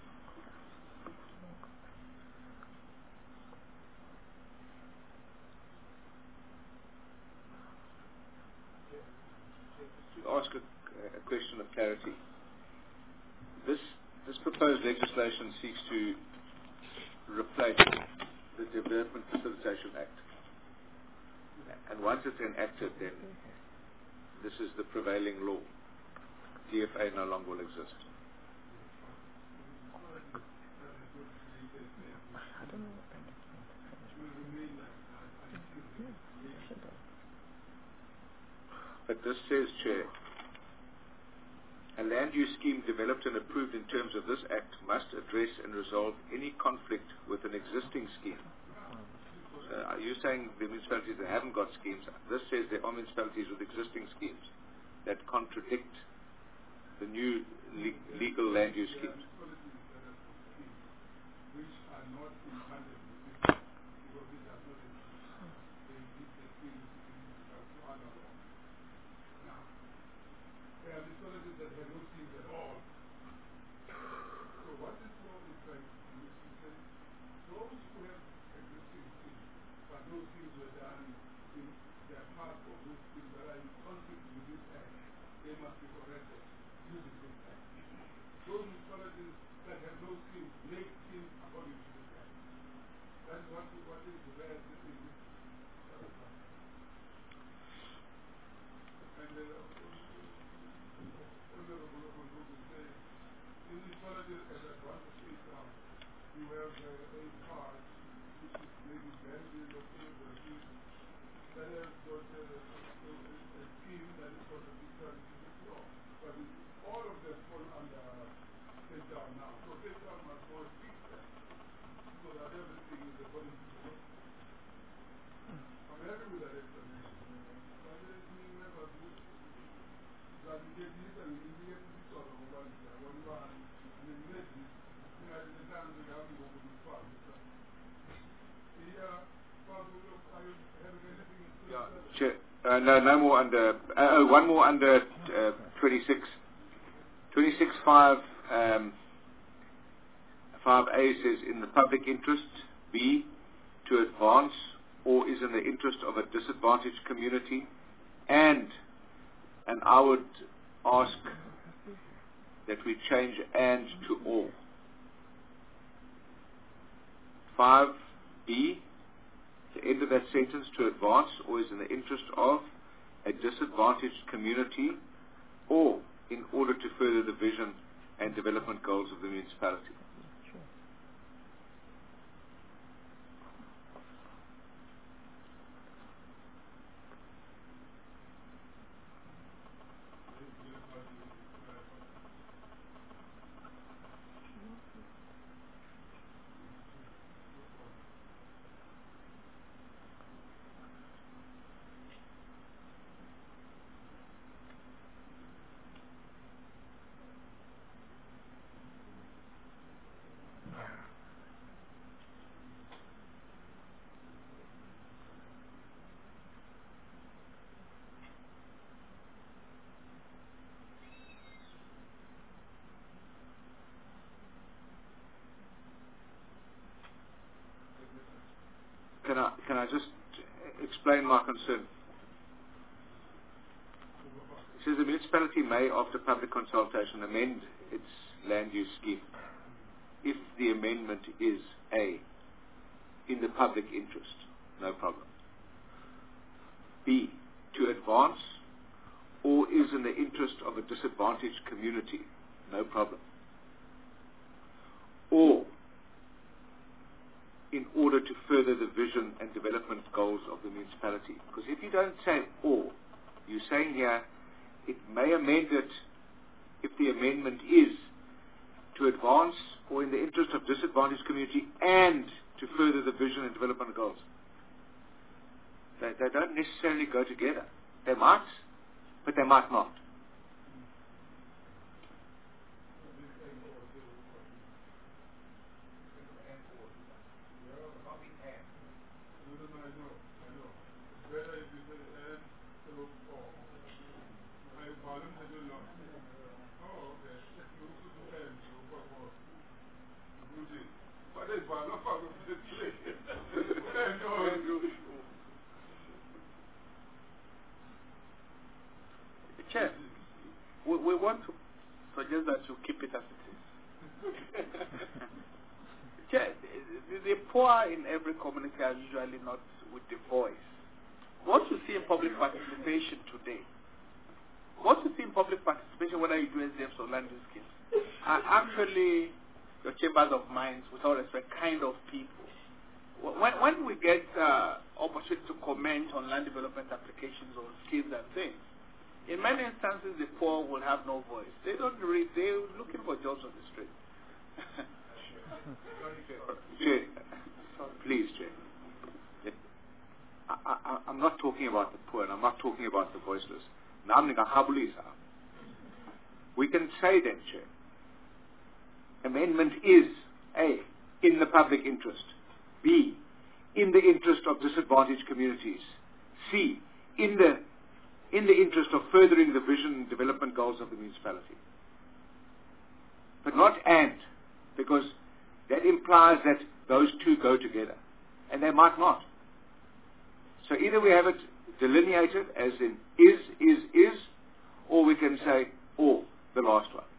Ask a, a question of clarity. This this proposed legislation seeks to replace the Development Facilitation Act, and once it's enacted, then this is the prevailing law. D F A no longer will exist. But this says, Chair, a land use scheme developed and approved in terms of this Act must address and resolve any conflict with an existing scheme. So are you saying the municipalities that haven't got schemes? This says there are municipalities with existing schemes that contradict the new le legal land use schemes. Which are not in tandem with this, because these are not the schemes to other laws. Now, there are municipalities that have no schemes at all. those things were done in their part of those things that are in conflict with this act, they must be corrected using this act. Those municipalities that have no schemes make schemes according to this act. That's what, what is the best in this. And the Honorable Ogundogu says, in municipalities as I want to speak now, you have uh, a part which is maybe Benjamin or Kilburn that has got a, a, a scheme that is got a different law. But it, all of them fall under State Town now. So State Town must go and fix that so that everything is according to the law. I'm happy with that explanation. But let me remember that you get this and you get this sort of one one one and then you get this. At the time we have to go to the farm. Yeah, Father, are you having anything to say? Yeah, Chair, uh, no, no more under, uh, oh, one more under uh, twenty-six. twenty-six five, um, five A says, in the public interest, B, to advance or is in the interest of a disadvantaged community, and, and I would ask that we change and to all. five B, the end of that sentence, to advance or is in the interest of a disadvantaged community or in order to further the vision and development goals of the municipality. Can I, can I just explain my concern? It says the municipality may, after public consultation, amend its land use scheme if the amendment is A, in the public interest, no problem. B, to advance or is in the interest of a disadvantaged community, no problem. Or in order to further the vision and development goals of the municipality. Because if you don't say or, you're saying here, it may amend it if the amendment is to advance or in the interest of disadvantaged community and to further the vision and development goals. They, they don't necessarily go together. They might, but they might not. Chair, we, we want to suggest that you keep it as it is. Chair, the, the poor in every community are usually not with the voice. What you see in public participation today, what you see in public participation, whether you do S D Fs or land use schemes, are actually your chambers of minds, with all respect, kind of people. When, when we get uh, opportunity to comment on land development applications or schemes and things, in many instances the poor will have no voice. They don't read, they're looking for jobs on the street. Jay, please, Jay. I, I, I'm not talking about the poor and I'm not talking about the voiceless. We can say then, Chair, amendment is A, in the public interest, B, in the interest of disadvantaged communities, C, in the in the interest of furthering the vision and development goals of the municipality. But not and, because that implies that those two go together, and they might not. So either we have it delineated as in is, is, is, or we can say or, the last one.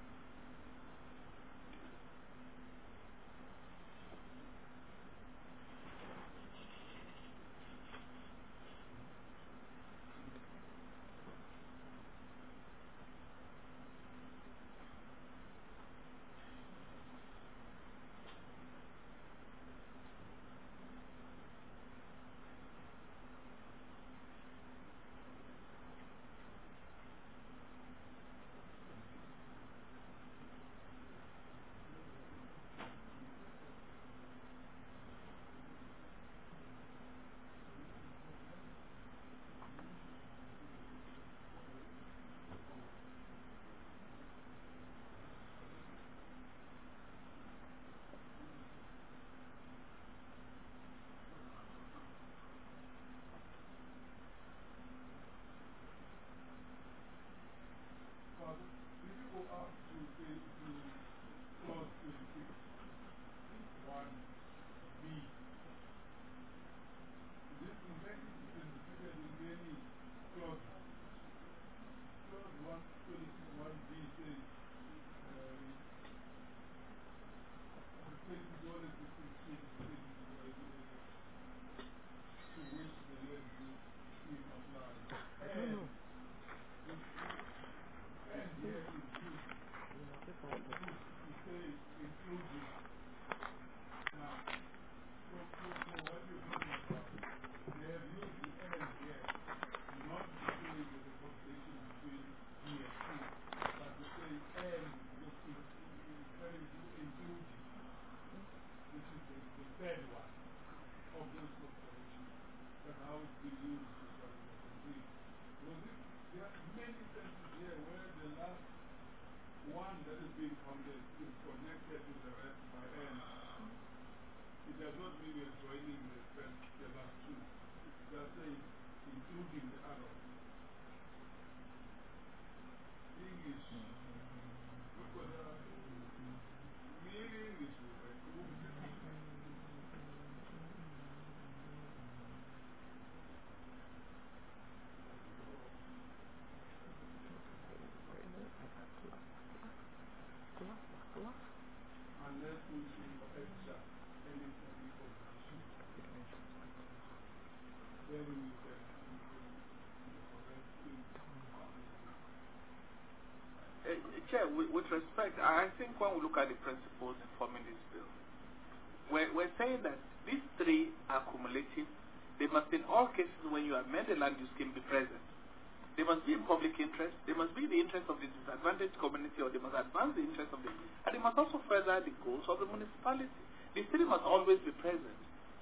Chair, with, with respect, I think when we look at the principles informing this bill, we're, we're saying that these three are cumulative. They must, in all cases, when you amend the land use scheme, be present. They must be in public interest. They must be in the interest of the disadvantaged community, or they must advance the interest of the, and they must also further the goals of the municipality. The three must always be present.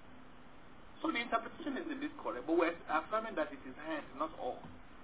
So the interpretation is indeed correct, but we're affirming that it is and not all.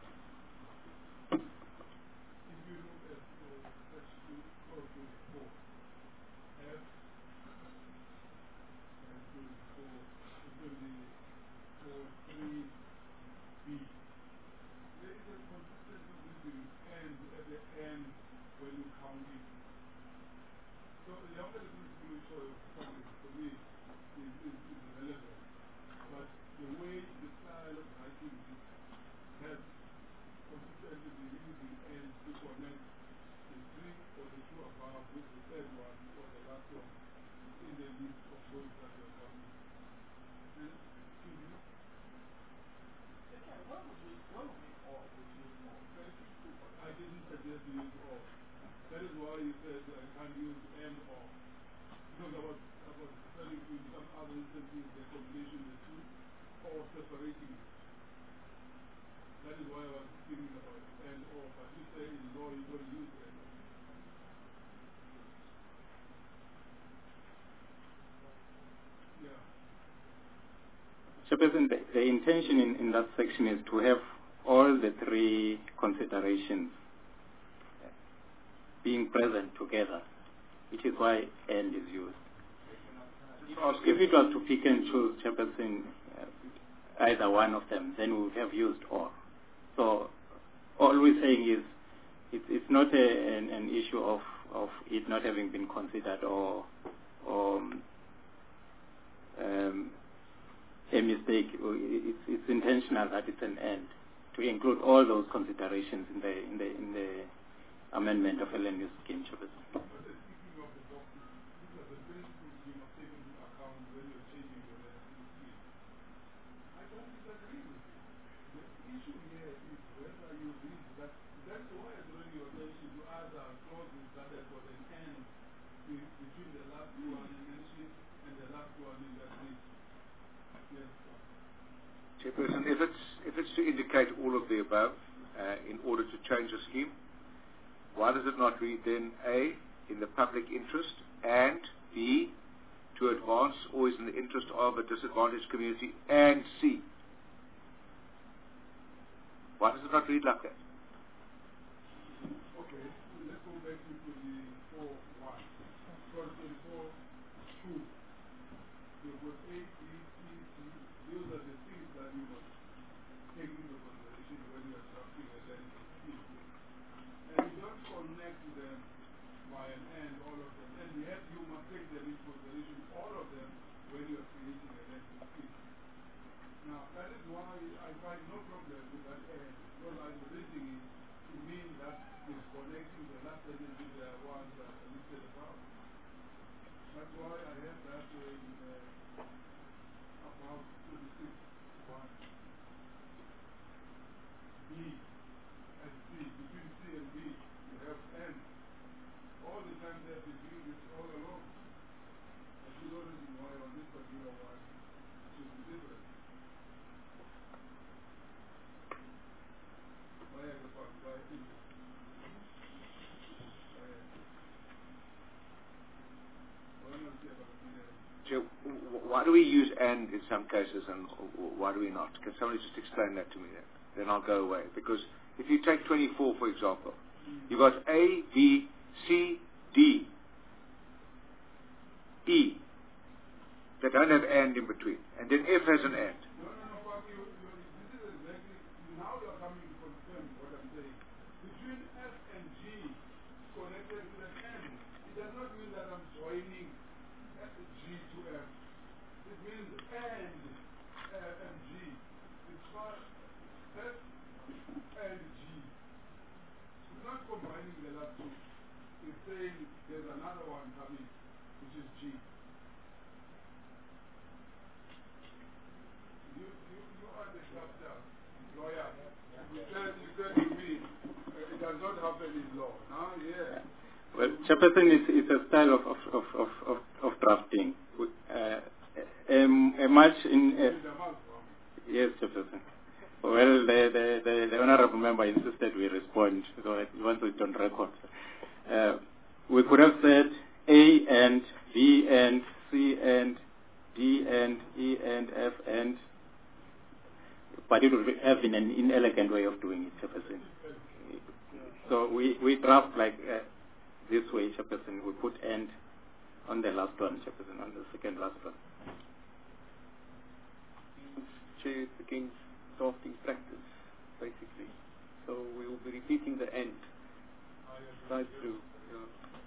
Chairperson, the, the intention in, in that section is to have all the three considerations being present together, which is why and is used. If it was to pick and choose, Chairperson, uh, either one of them, then we would have used or. So all we're saying is it's, it's not a, an, an issue of, of it not having been considered or, or um, a mistake. It's, it's intentional that it's an and, to include all those considerations in the in the in the amendment of a land use scheme, Chairperson. But the ticking of the boxes, these are the principles you must take into account when you're changing the land use scheme. I don't disagree with you. The issue here is whether you read that. That's why I draw your attention to other clauses that have got an end between the last one you mentioned and the last one in that list. Yes. Chairperson, if it's if it's to indicate all of the above uh, in order to change a scheme, why does it not read then A, in the public interest, and B, to advance or is in the interest of a disadvantaged community, and C? Why does it not read like that? Okay, let's go back to the four one. Sorry, twenty-four two. You've got A, B, C, D. Those are the things that you must take into consideration when you are drafting a land use scheme. And you don't connect them by an and, all of them. And yet you must take them into consideration, all of them, when you are creating a land use scheme. Now, that is why I find no problem with that and. Because I'm reading it to mean that it's connecting the last sentence with the ones that are listed above. That's why I have that in uh, about twenty-six one. B and C, between C and B, you have N. All the time they have been doing this all along. I see no reason why on this particular one it should be different. Why are the funds? Why is it? So why do we use and in some cases and why do we not? Can somebody just explain that to me then? Then I'll go away. Because if you take twenty-four, for example, you've got A, B, C, D, E. They don't have and in between. And then F has an and. No, no, no, but you, you, this is exactly, now you are coming to confirm what I'm saying. Between F and G connected with an N, it does not mean that I'm joining F, G to F. It means and F and G. It's not F and G. It's not combining the last two. It's saying there's another one coming, which is G. You, you, you are the chapter lawyer. You said, you said to me, uh, it does not happen in law. Huh? Yeah. Well, Chairperson, it's, it's a style of, of, of, of, of, of drafting. Uh, um, a much in... Uh, yes, Chairperson. Well, the, the, the, the Honourable Member insisted we respond, so he wants it on record. Uh, we could have said A and B and C and D and E and F and, but it would have been an inelegant way of doing it, Chairperson. So we, we draft like uh, this way, Chairperson. We put and on the last one, Chairperson, on the second last one. Chair, it's against drafting practice, basically. So we will be repeating the end right through. Yeah.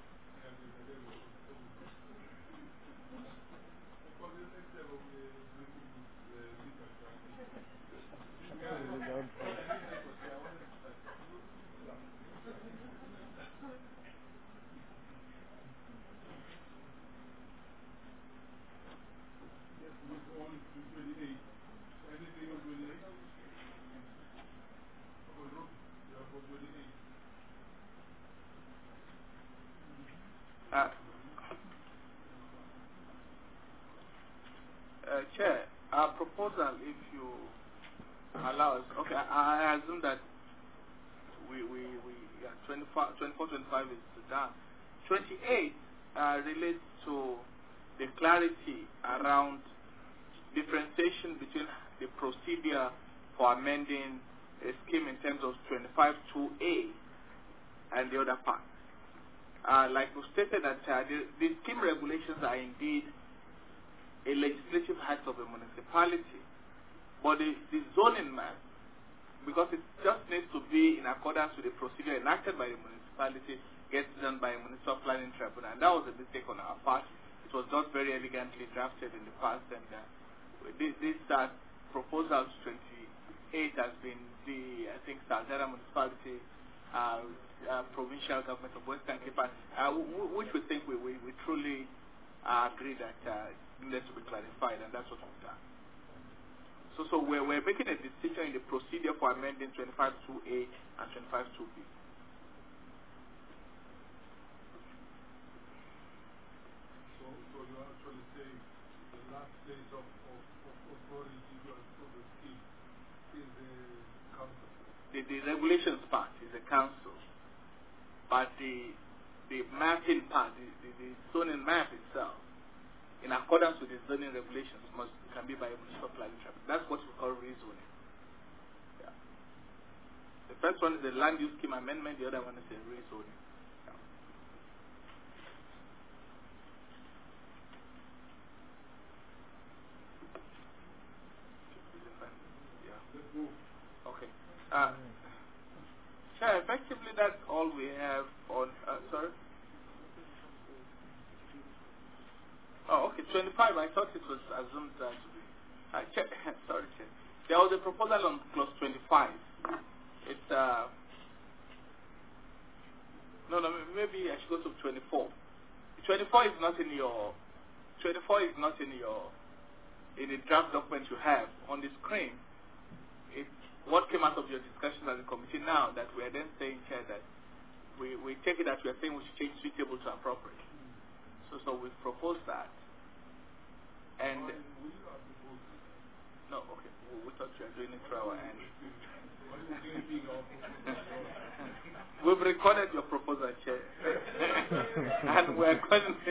Uh, uh, Chair, our proposal, if you allow us, okay, I, I assume that we, we, we yeah, twenty-four, twenty-five is done. twenty-eight uh, relates to the clarity around differentiation between the procedure for amending a scheme in terms of twenty-five two A and the other part. Uh, like we stated that uh, the, the scheme regulations are indeed a legislative act of a municipality, but the, the zoning map, because it just needs to be in accordance with the procedure enacted by the municipality, gets done by a municipal planning tribunal, and that was a mistake on our part. It was not very elegantly drafted in the past, and uh, this, this uh, proposal to twenty-eight has been the, I think, Salzera Municipality, uh, uh, Provincial Government of Western Cape, uh, which we think we, we, we truly uh, agree that uh, needs to be clarified, and that's what we've done. So, so we're, we're making a decision in the procedure for amending twenty-five two A and twenty-five two B. So, so you're actually saying the last stage of, of, of authority for the scheme is the council? The, the regulations part is the council, but the the mapping part, the, the, the zoning map itself, in accordance with the zoning regulations, must can be by a municipal planning tribunal. That's what we call rezoning. Yeah. The first one is the land use scheme amendment. The other one is the rezoning. Yeah. Yeah. Okay. Uh, Chair, effectively, that's all we have on. Uh, sorry. Oh, okay, twenty-five. I thought it was assumed uh, to be. Uh, check, sorry, check. There was a proposal on clause twenty-five. It's uh. No, no. Maybe I should go to twenty-four. twenty-four is not in your. twenty-four is not in your. In the draft document you have on the screen. It's what came out of your discussions as a committee now that we are then saying, Chair, that we we take it that we are saying we should change suitable to appropriate. So, so we've proposed that. And no, okay, we, we thought you were doing it through our end. We've recorded your proposal, Chair, and we're currently.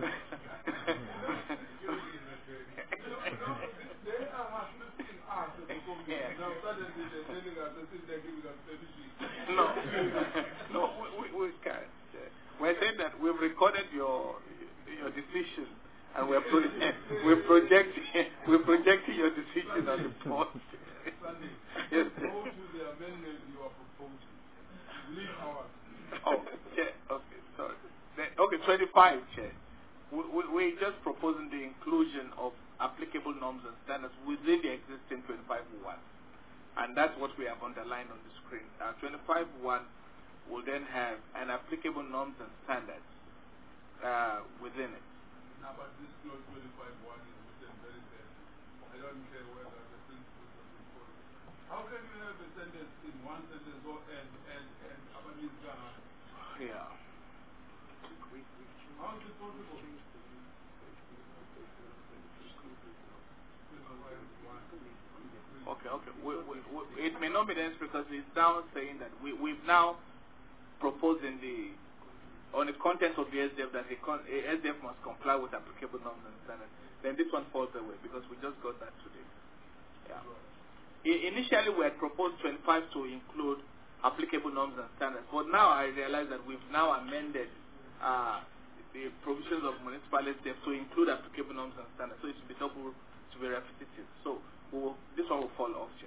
No, no, we, we, we can't. We're saying that we've recorded your your decision, and we're pro we're projecting we're projecting your decision on the board. Yes. Go to the amendment you are proposing. Leave ours. Oh, Chair. Okay, sorry. The, okay, twenty-five, Chair. We, we, we're just proposing the inclusion of applicable norms and standards within the existing twenty-five one, and that's what we have underlined on the screen. Now, twenty-five one will then have an applicable norms and standards uh, within it. Now, but this clause twenty-five one is written very carefully. I don't care whether the principles have been followed. How can you have a sentence in one sentence or and and and Yeah. How is it possible? Okay, okay. We, we, we, it may not be the answer because it's now saying that we, we've now proposed in the, on the content of the S D F that the con, S D F must comply with applicable norms and standards. Then this one falls away because we just got that today. Yeah. I, initially we had proposed twenty-five to include applicable norms and standards, but now I realize that we've now amended uh, the provisions of municipal S D F to include applicable norms and standards, so it should be double, to be repetitive. So we'll, this one will fall off, Chair.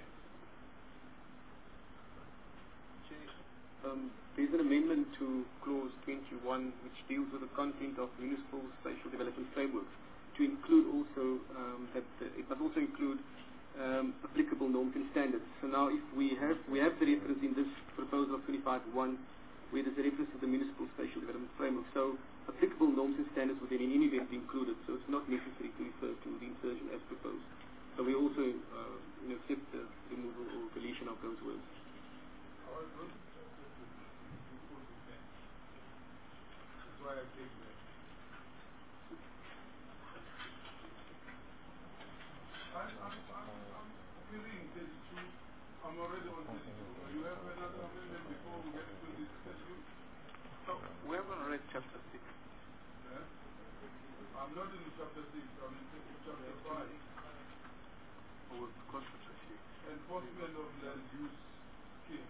Um, there's an amendment to clause twenty-one which deals with the content of municipal spatial development frameworks to include also um, that uh, it must also include um, applicable norms and standards. So now if we have we have the reference in this proposal of twenty-five one where there's a reference to the municipal spatial development framework. So applicable norms and standards would then in any event be included. So it's not necessary to refer to the insertion as proposed. So we also uh, you know, accept the removal or deletion of those words. That's why I came there. I'm, I'm, I'm, I'm reading thirty-two. I'm already on thirty-two. You have another amendment before we get to this thirty-two? So we haven't read chapter six. Yeah? I'm not in chapter six. I'm in chapter five. We'll go to chapter six. Enforcement of land use scheme.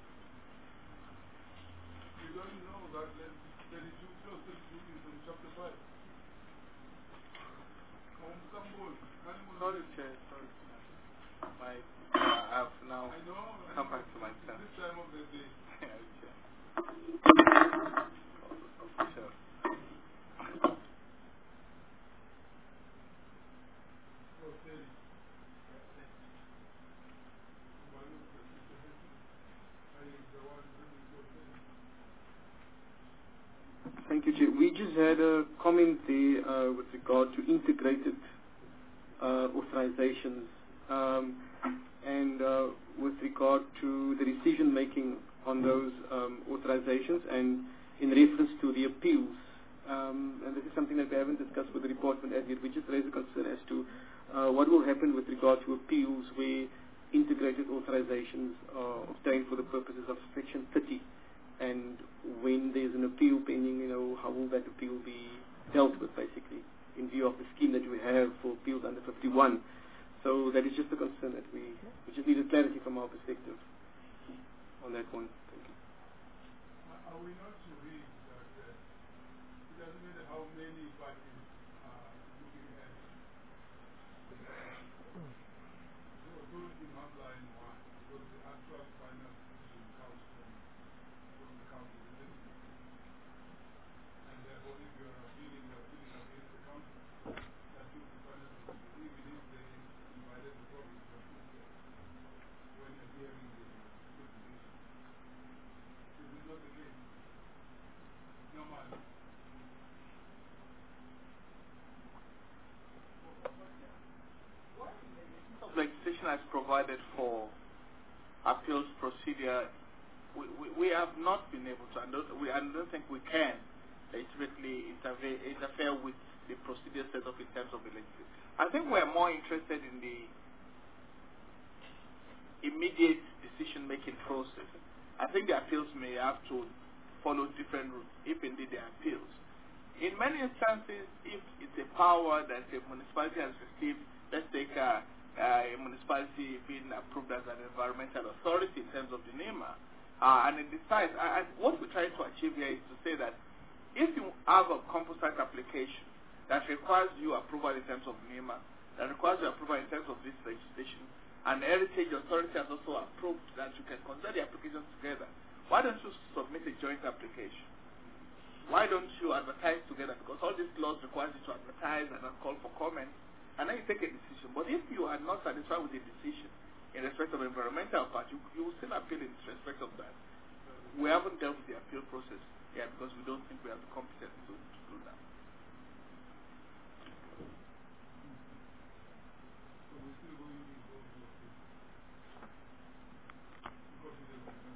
You don't know that land thirty-two plus thirty-two is in chapter five. Home Sambol. Sorry, Chair. Sorry. My, uh, I've now I know. come back to myself. This time of the day. Yeah, Chair. Official. Oh, thirty. Thank you, Chair. We just had a comment there uh, with regard to integrated uh, authorizations um, and uh, with regard to the decision making on those um, authorizations and in reference to the appeals. Um, and this is something that we haven't discussed with the department as yet. We just raised a concern as to uh, what will happen with regard to appeals where integrated authorizations are obtained for the purposes of Section thirty. And when there's an appeal pending, you know, how will that appeal be dealt with, basically, in view of the scheme that we have for appeals under fifty-one. So that is just a concern that we, we just needed clarity from our perspective on that one. Thank you. Are we not to read that uh, it doesn't matter how many parties are looking at the authority must lie in one, because the actual final decision comes from, from the council, isn't it? And therefore, if you are appealing, you are appealing against the council that took the final decision, even if they invited the province to appeal when you're hearing the presentation. Is this not the case? No matter. Of legislation has provided for appeals procedure, we, we, we have not been able to, and don't, we, I don't think we can legitimately interfere, interfere with the procedure set up in terms of the legislation. I think we're more interested in the immediate decision-making process. I think the appeals may have to follow different routes, if indeed they are appeals. In many instances, if it's a power that a municipality has received, let's take a, a municipality being approved as an environmental authority in terms of the NEMA, uh, and it decides, uh, and what we're trying to achieve here is to say that if you have a composite application that requires you approval in terms of NEMA, that requires you approval in terms of this legislation, and Heritage Authority has also approved that you can consider the applications together, why don't you submit a joint application? Why don't you advertise together? Because all these laws require you to advertise and then call for comment, and then you take a decision. But if you are not satisfied with the decision in respect of environmental part, you, you will still appeal in respect of that. We haven't dealt with the appeal process yet because we don't think we have the competence to, to do that. So we're still going to go to appeal. Because it is the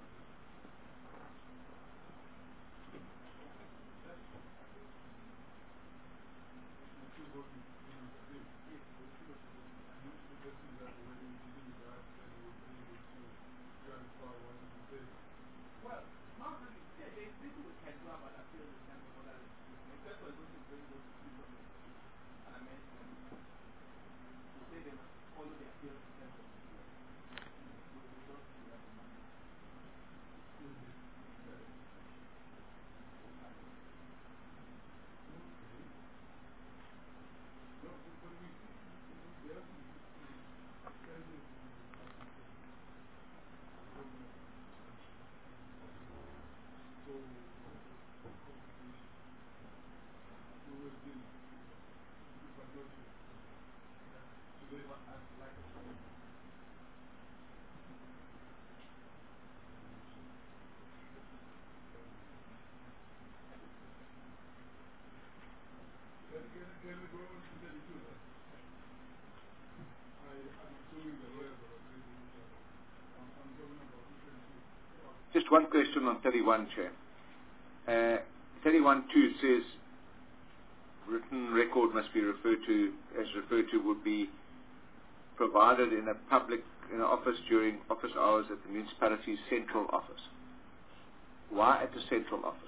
Just one question on thirty-one, Chair. Uh, thirty-one two says written record must be referred to, as referred to, would be provided in a public in an office during office hours at the municipality's central office. Why at the central office?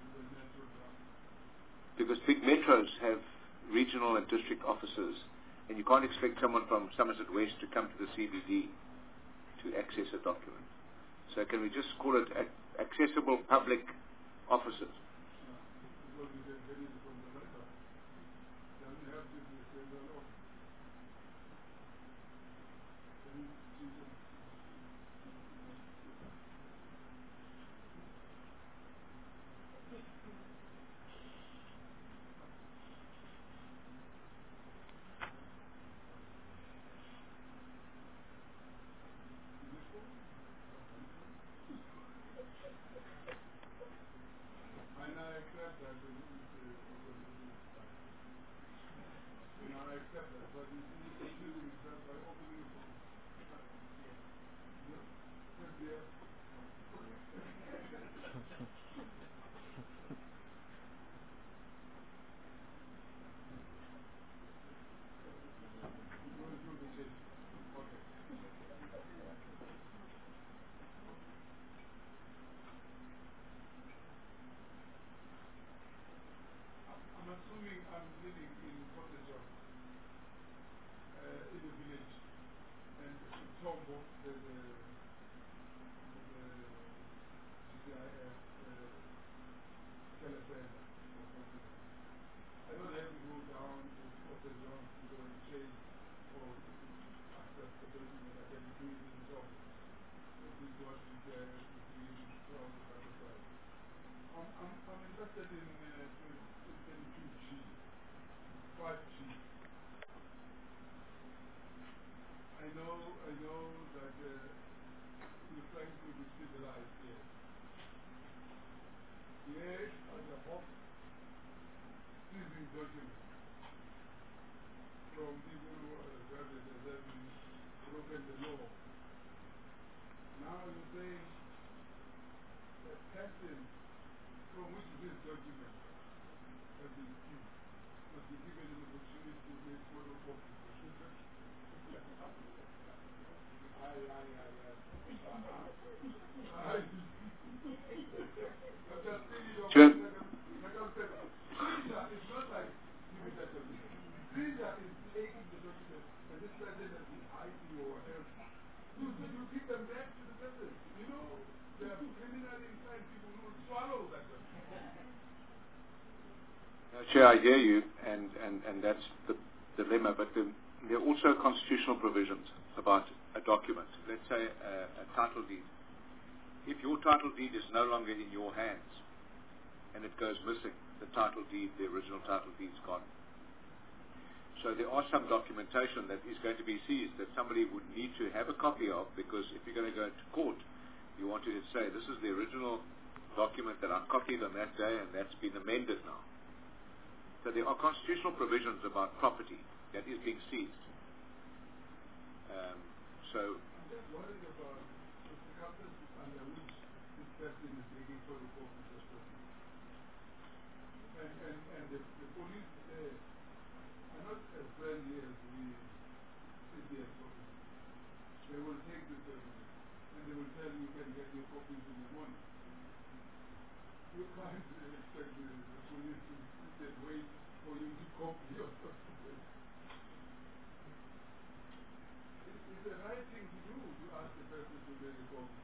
Because big metros have regional and district offices, and you can't expect someone from Somerset West to come to the C B D to access a document. So can we just call it accessible public offices? I accept that, but he's confusing himself by opening the book. Yes, dear. I'm assuming I'm living in cottage of, uh, in a village, and Tombo, the, the, the G C I S, uh, Calabella, or something. I don't have to go down to cottage on to go and change or access the document. I can do it in the office. This is what we say, we from the other side. I'm, I'm, I'm interested in uh, twenty-two G, five G. I know, I know that uh, you're trying to be civilized here. Yes, as a hope, seizing documents from people who are regarded as having broken the law. Now you're saying that person from which this document has been seized must be given an opportunity to make photocopies. Aye, aye, aye, aye. Aye. I'm just thinking of Sure. like I said, Caesar is not like giving that document. Caesar is taking the document and this person has been hiding or whatever. You, you give them back to the person. You know, there are criminally inclined people who will swallow that document. Uh, Chair, I hear you, and, and, and that's the dilemma, but the, there are also constitutional provisions about a document. Let's say a, a title deed. If your title deed is no longer in your hands and it goes missing, the title deed, the original title deed is gone. So there are some documentation that is going to be seized that somebody would need to have a copy of, because if you're going to go to court, you want to say, this is the original document that I copied on that day and that's been amended now. So there are constitutional provisions about property that is being seized. Um, so I'm just worried about the circumstances under which this person is making photocopies of documents. And, and, and the, the police there are not as friendly as we C B S officers. They will take this document and they will tell you you can get your copies in the morning. You can't expect the, the police to sit and wait for you to copy your document. It's the right thing to do to ask the person to make a copy.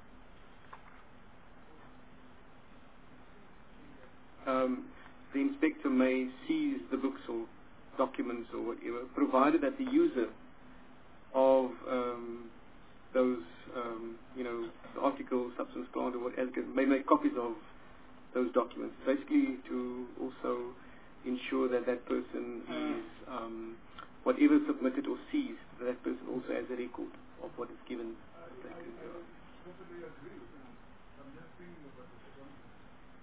Um, the inspector may seize the books or documents or whatever, provided that the user of um, those, um, you know, the articles, substance, plant, or whatever, may make copies of those documents, basically to also ensure that that person is, um, whatever submitted or seized, that, that person also has a record of what is given. I, I, I totally agree with you. I'm just thinking about the circumstances.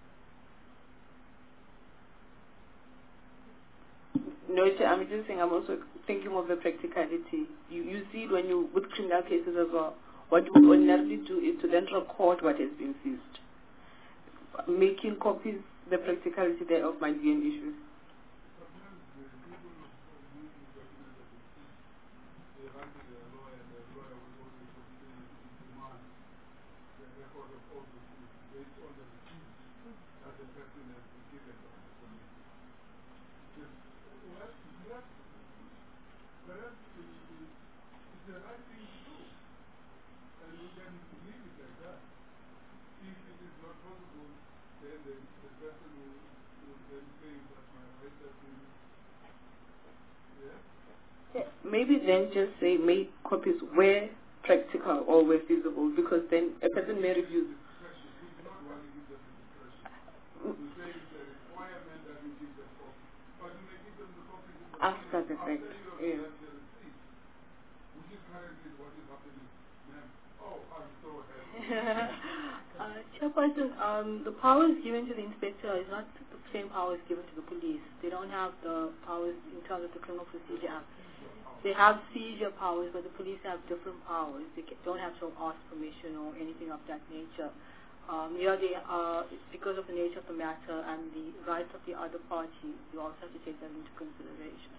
No, I'm just saying, I'm also thinking of the practicality. You, you see when you, with criminal cases as well, what you would ordinarily do is to then record what has been seized. Making copies, the practicality thereof might be an issue. Sometimes the people who use the document that they see, they run to their lawyer, and their lawyer will always demand the record of all the things based on the receipts that the person has been given by the police. Because perhaps, perhaps, perhaps it's the right thing to do, and we can leave it like that. If it is not possible, then the, the person will, will then say that my right has been, yeah? Maybe then just say make copies where practical or where feasible, because then a person may review. Discretion. We do not want to give them the discretion. We say it's a requirement that we give them copies. But you may give them the copies in the After the morning, fact, after you yeah. have the receipt, which is currently what is happening. Ma'am, oh, I'm so happy. uh, Chairperson, um, the powers given to the inspector is not the same powers given to the police. They don't have the powers in terms of the Criminal Procedure Act. They have seizure powers, but the police have different powers. They don't have to ask permission or anything of that nature. Um, yeah, they are, because of the nature of the matter and the rights of the other party, you also have to take that into consideration.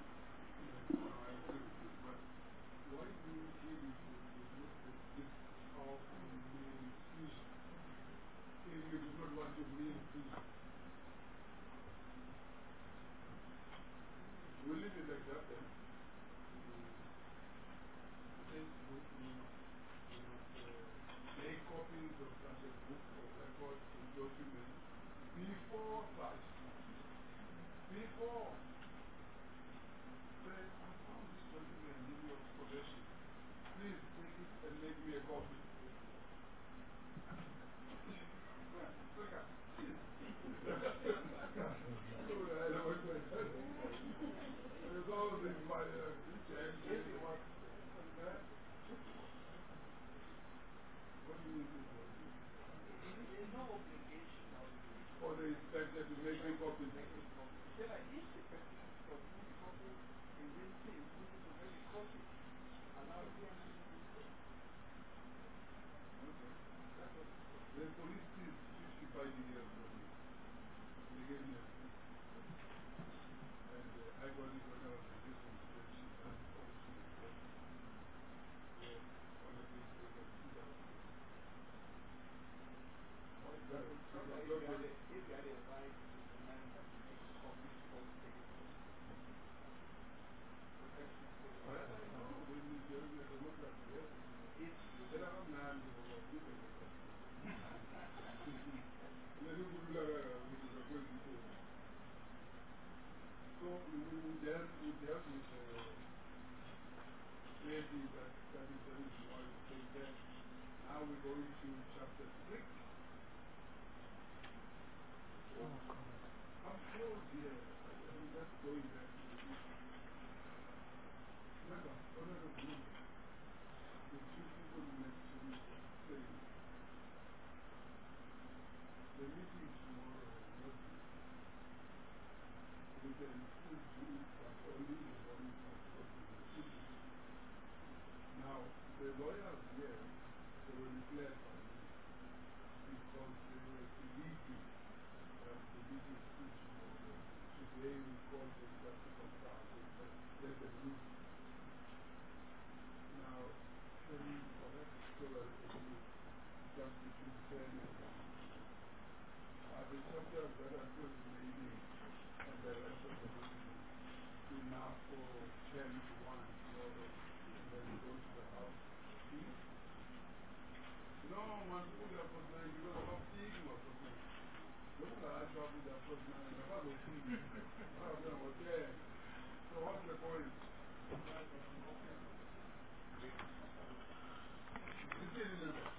We'll leave it like that then. Facebook, you must, you must uh, make copies of such a book or record or document before such. Before. Say, I found this document in your possession. Please take it and make me a copy. For the inspector to make me copies. The police is fifty-five years from me. They gave me a book. And uh, I got it when I was in this inspection. That's also the book. Yeah, one of these days of two thousand. That was if you had a right to demand that you make copies of the So we dealt we dealt with uh, maybe that that is the reason why we take that. Now we're going to chapter six. Oh God. I'm close here. I'm just going back to the book. Remember, honorable member, the two people next to me saying the meeting tomorrow will not be. We can still do it, but only in one possible. Now, the lawyers here, they were declared by me because they were believing that the meeting is still tomorrow. Today we called them just to confirm that let them meet. Now, can you correct so that it will be just between ten and one? Are the chapters that are close to the evening and the rest of the meeting enough for ten to one tomorrow and then go to the house? Hmm? No, one put up for nine because I'm not seeing what for nine. Look at I traveled up for nine. I'm not seeing. Okay. So what's the point? You see,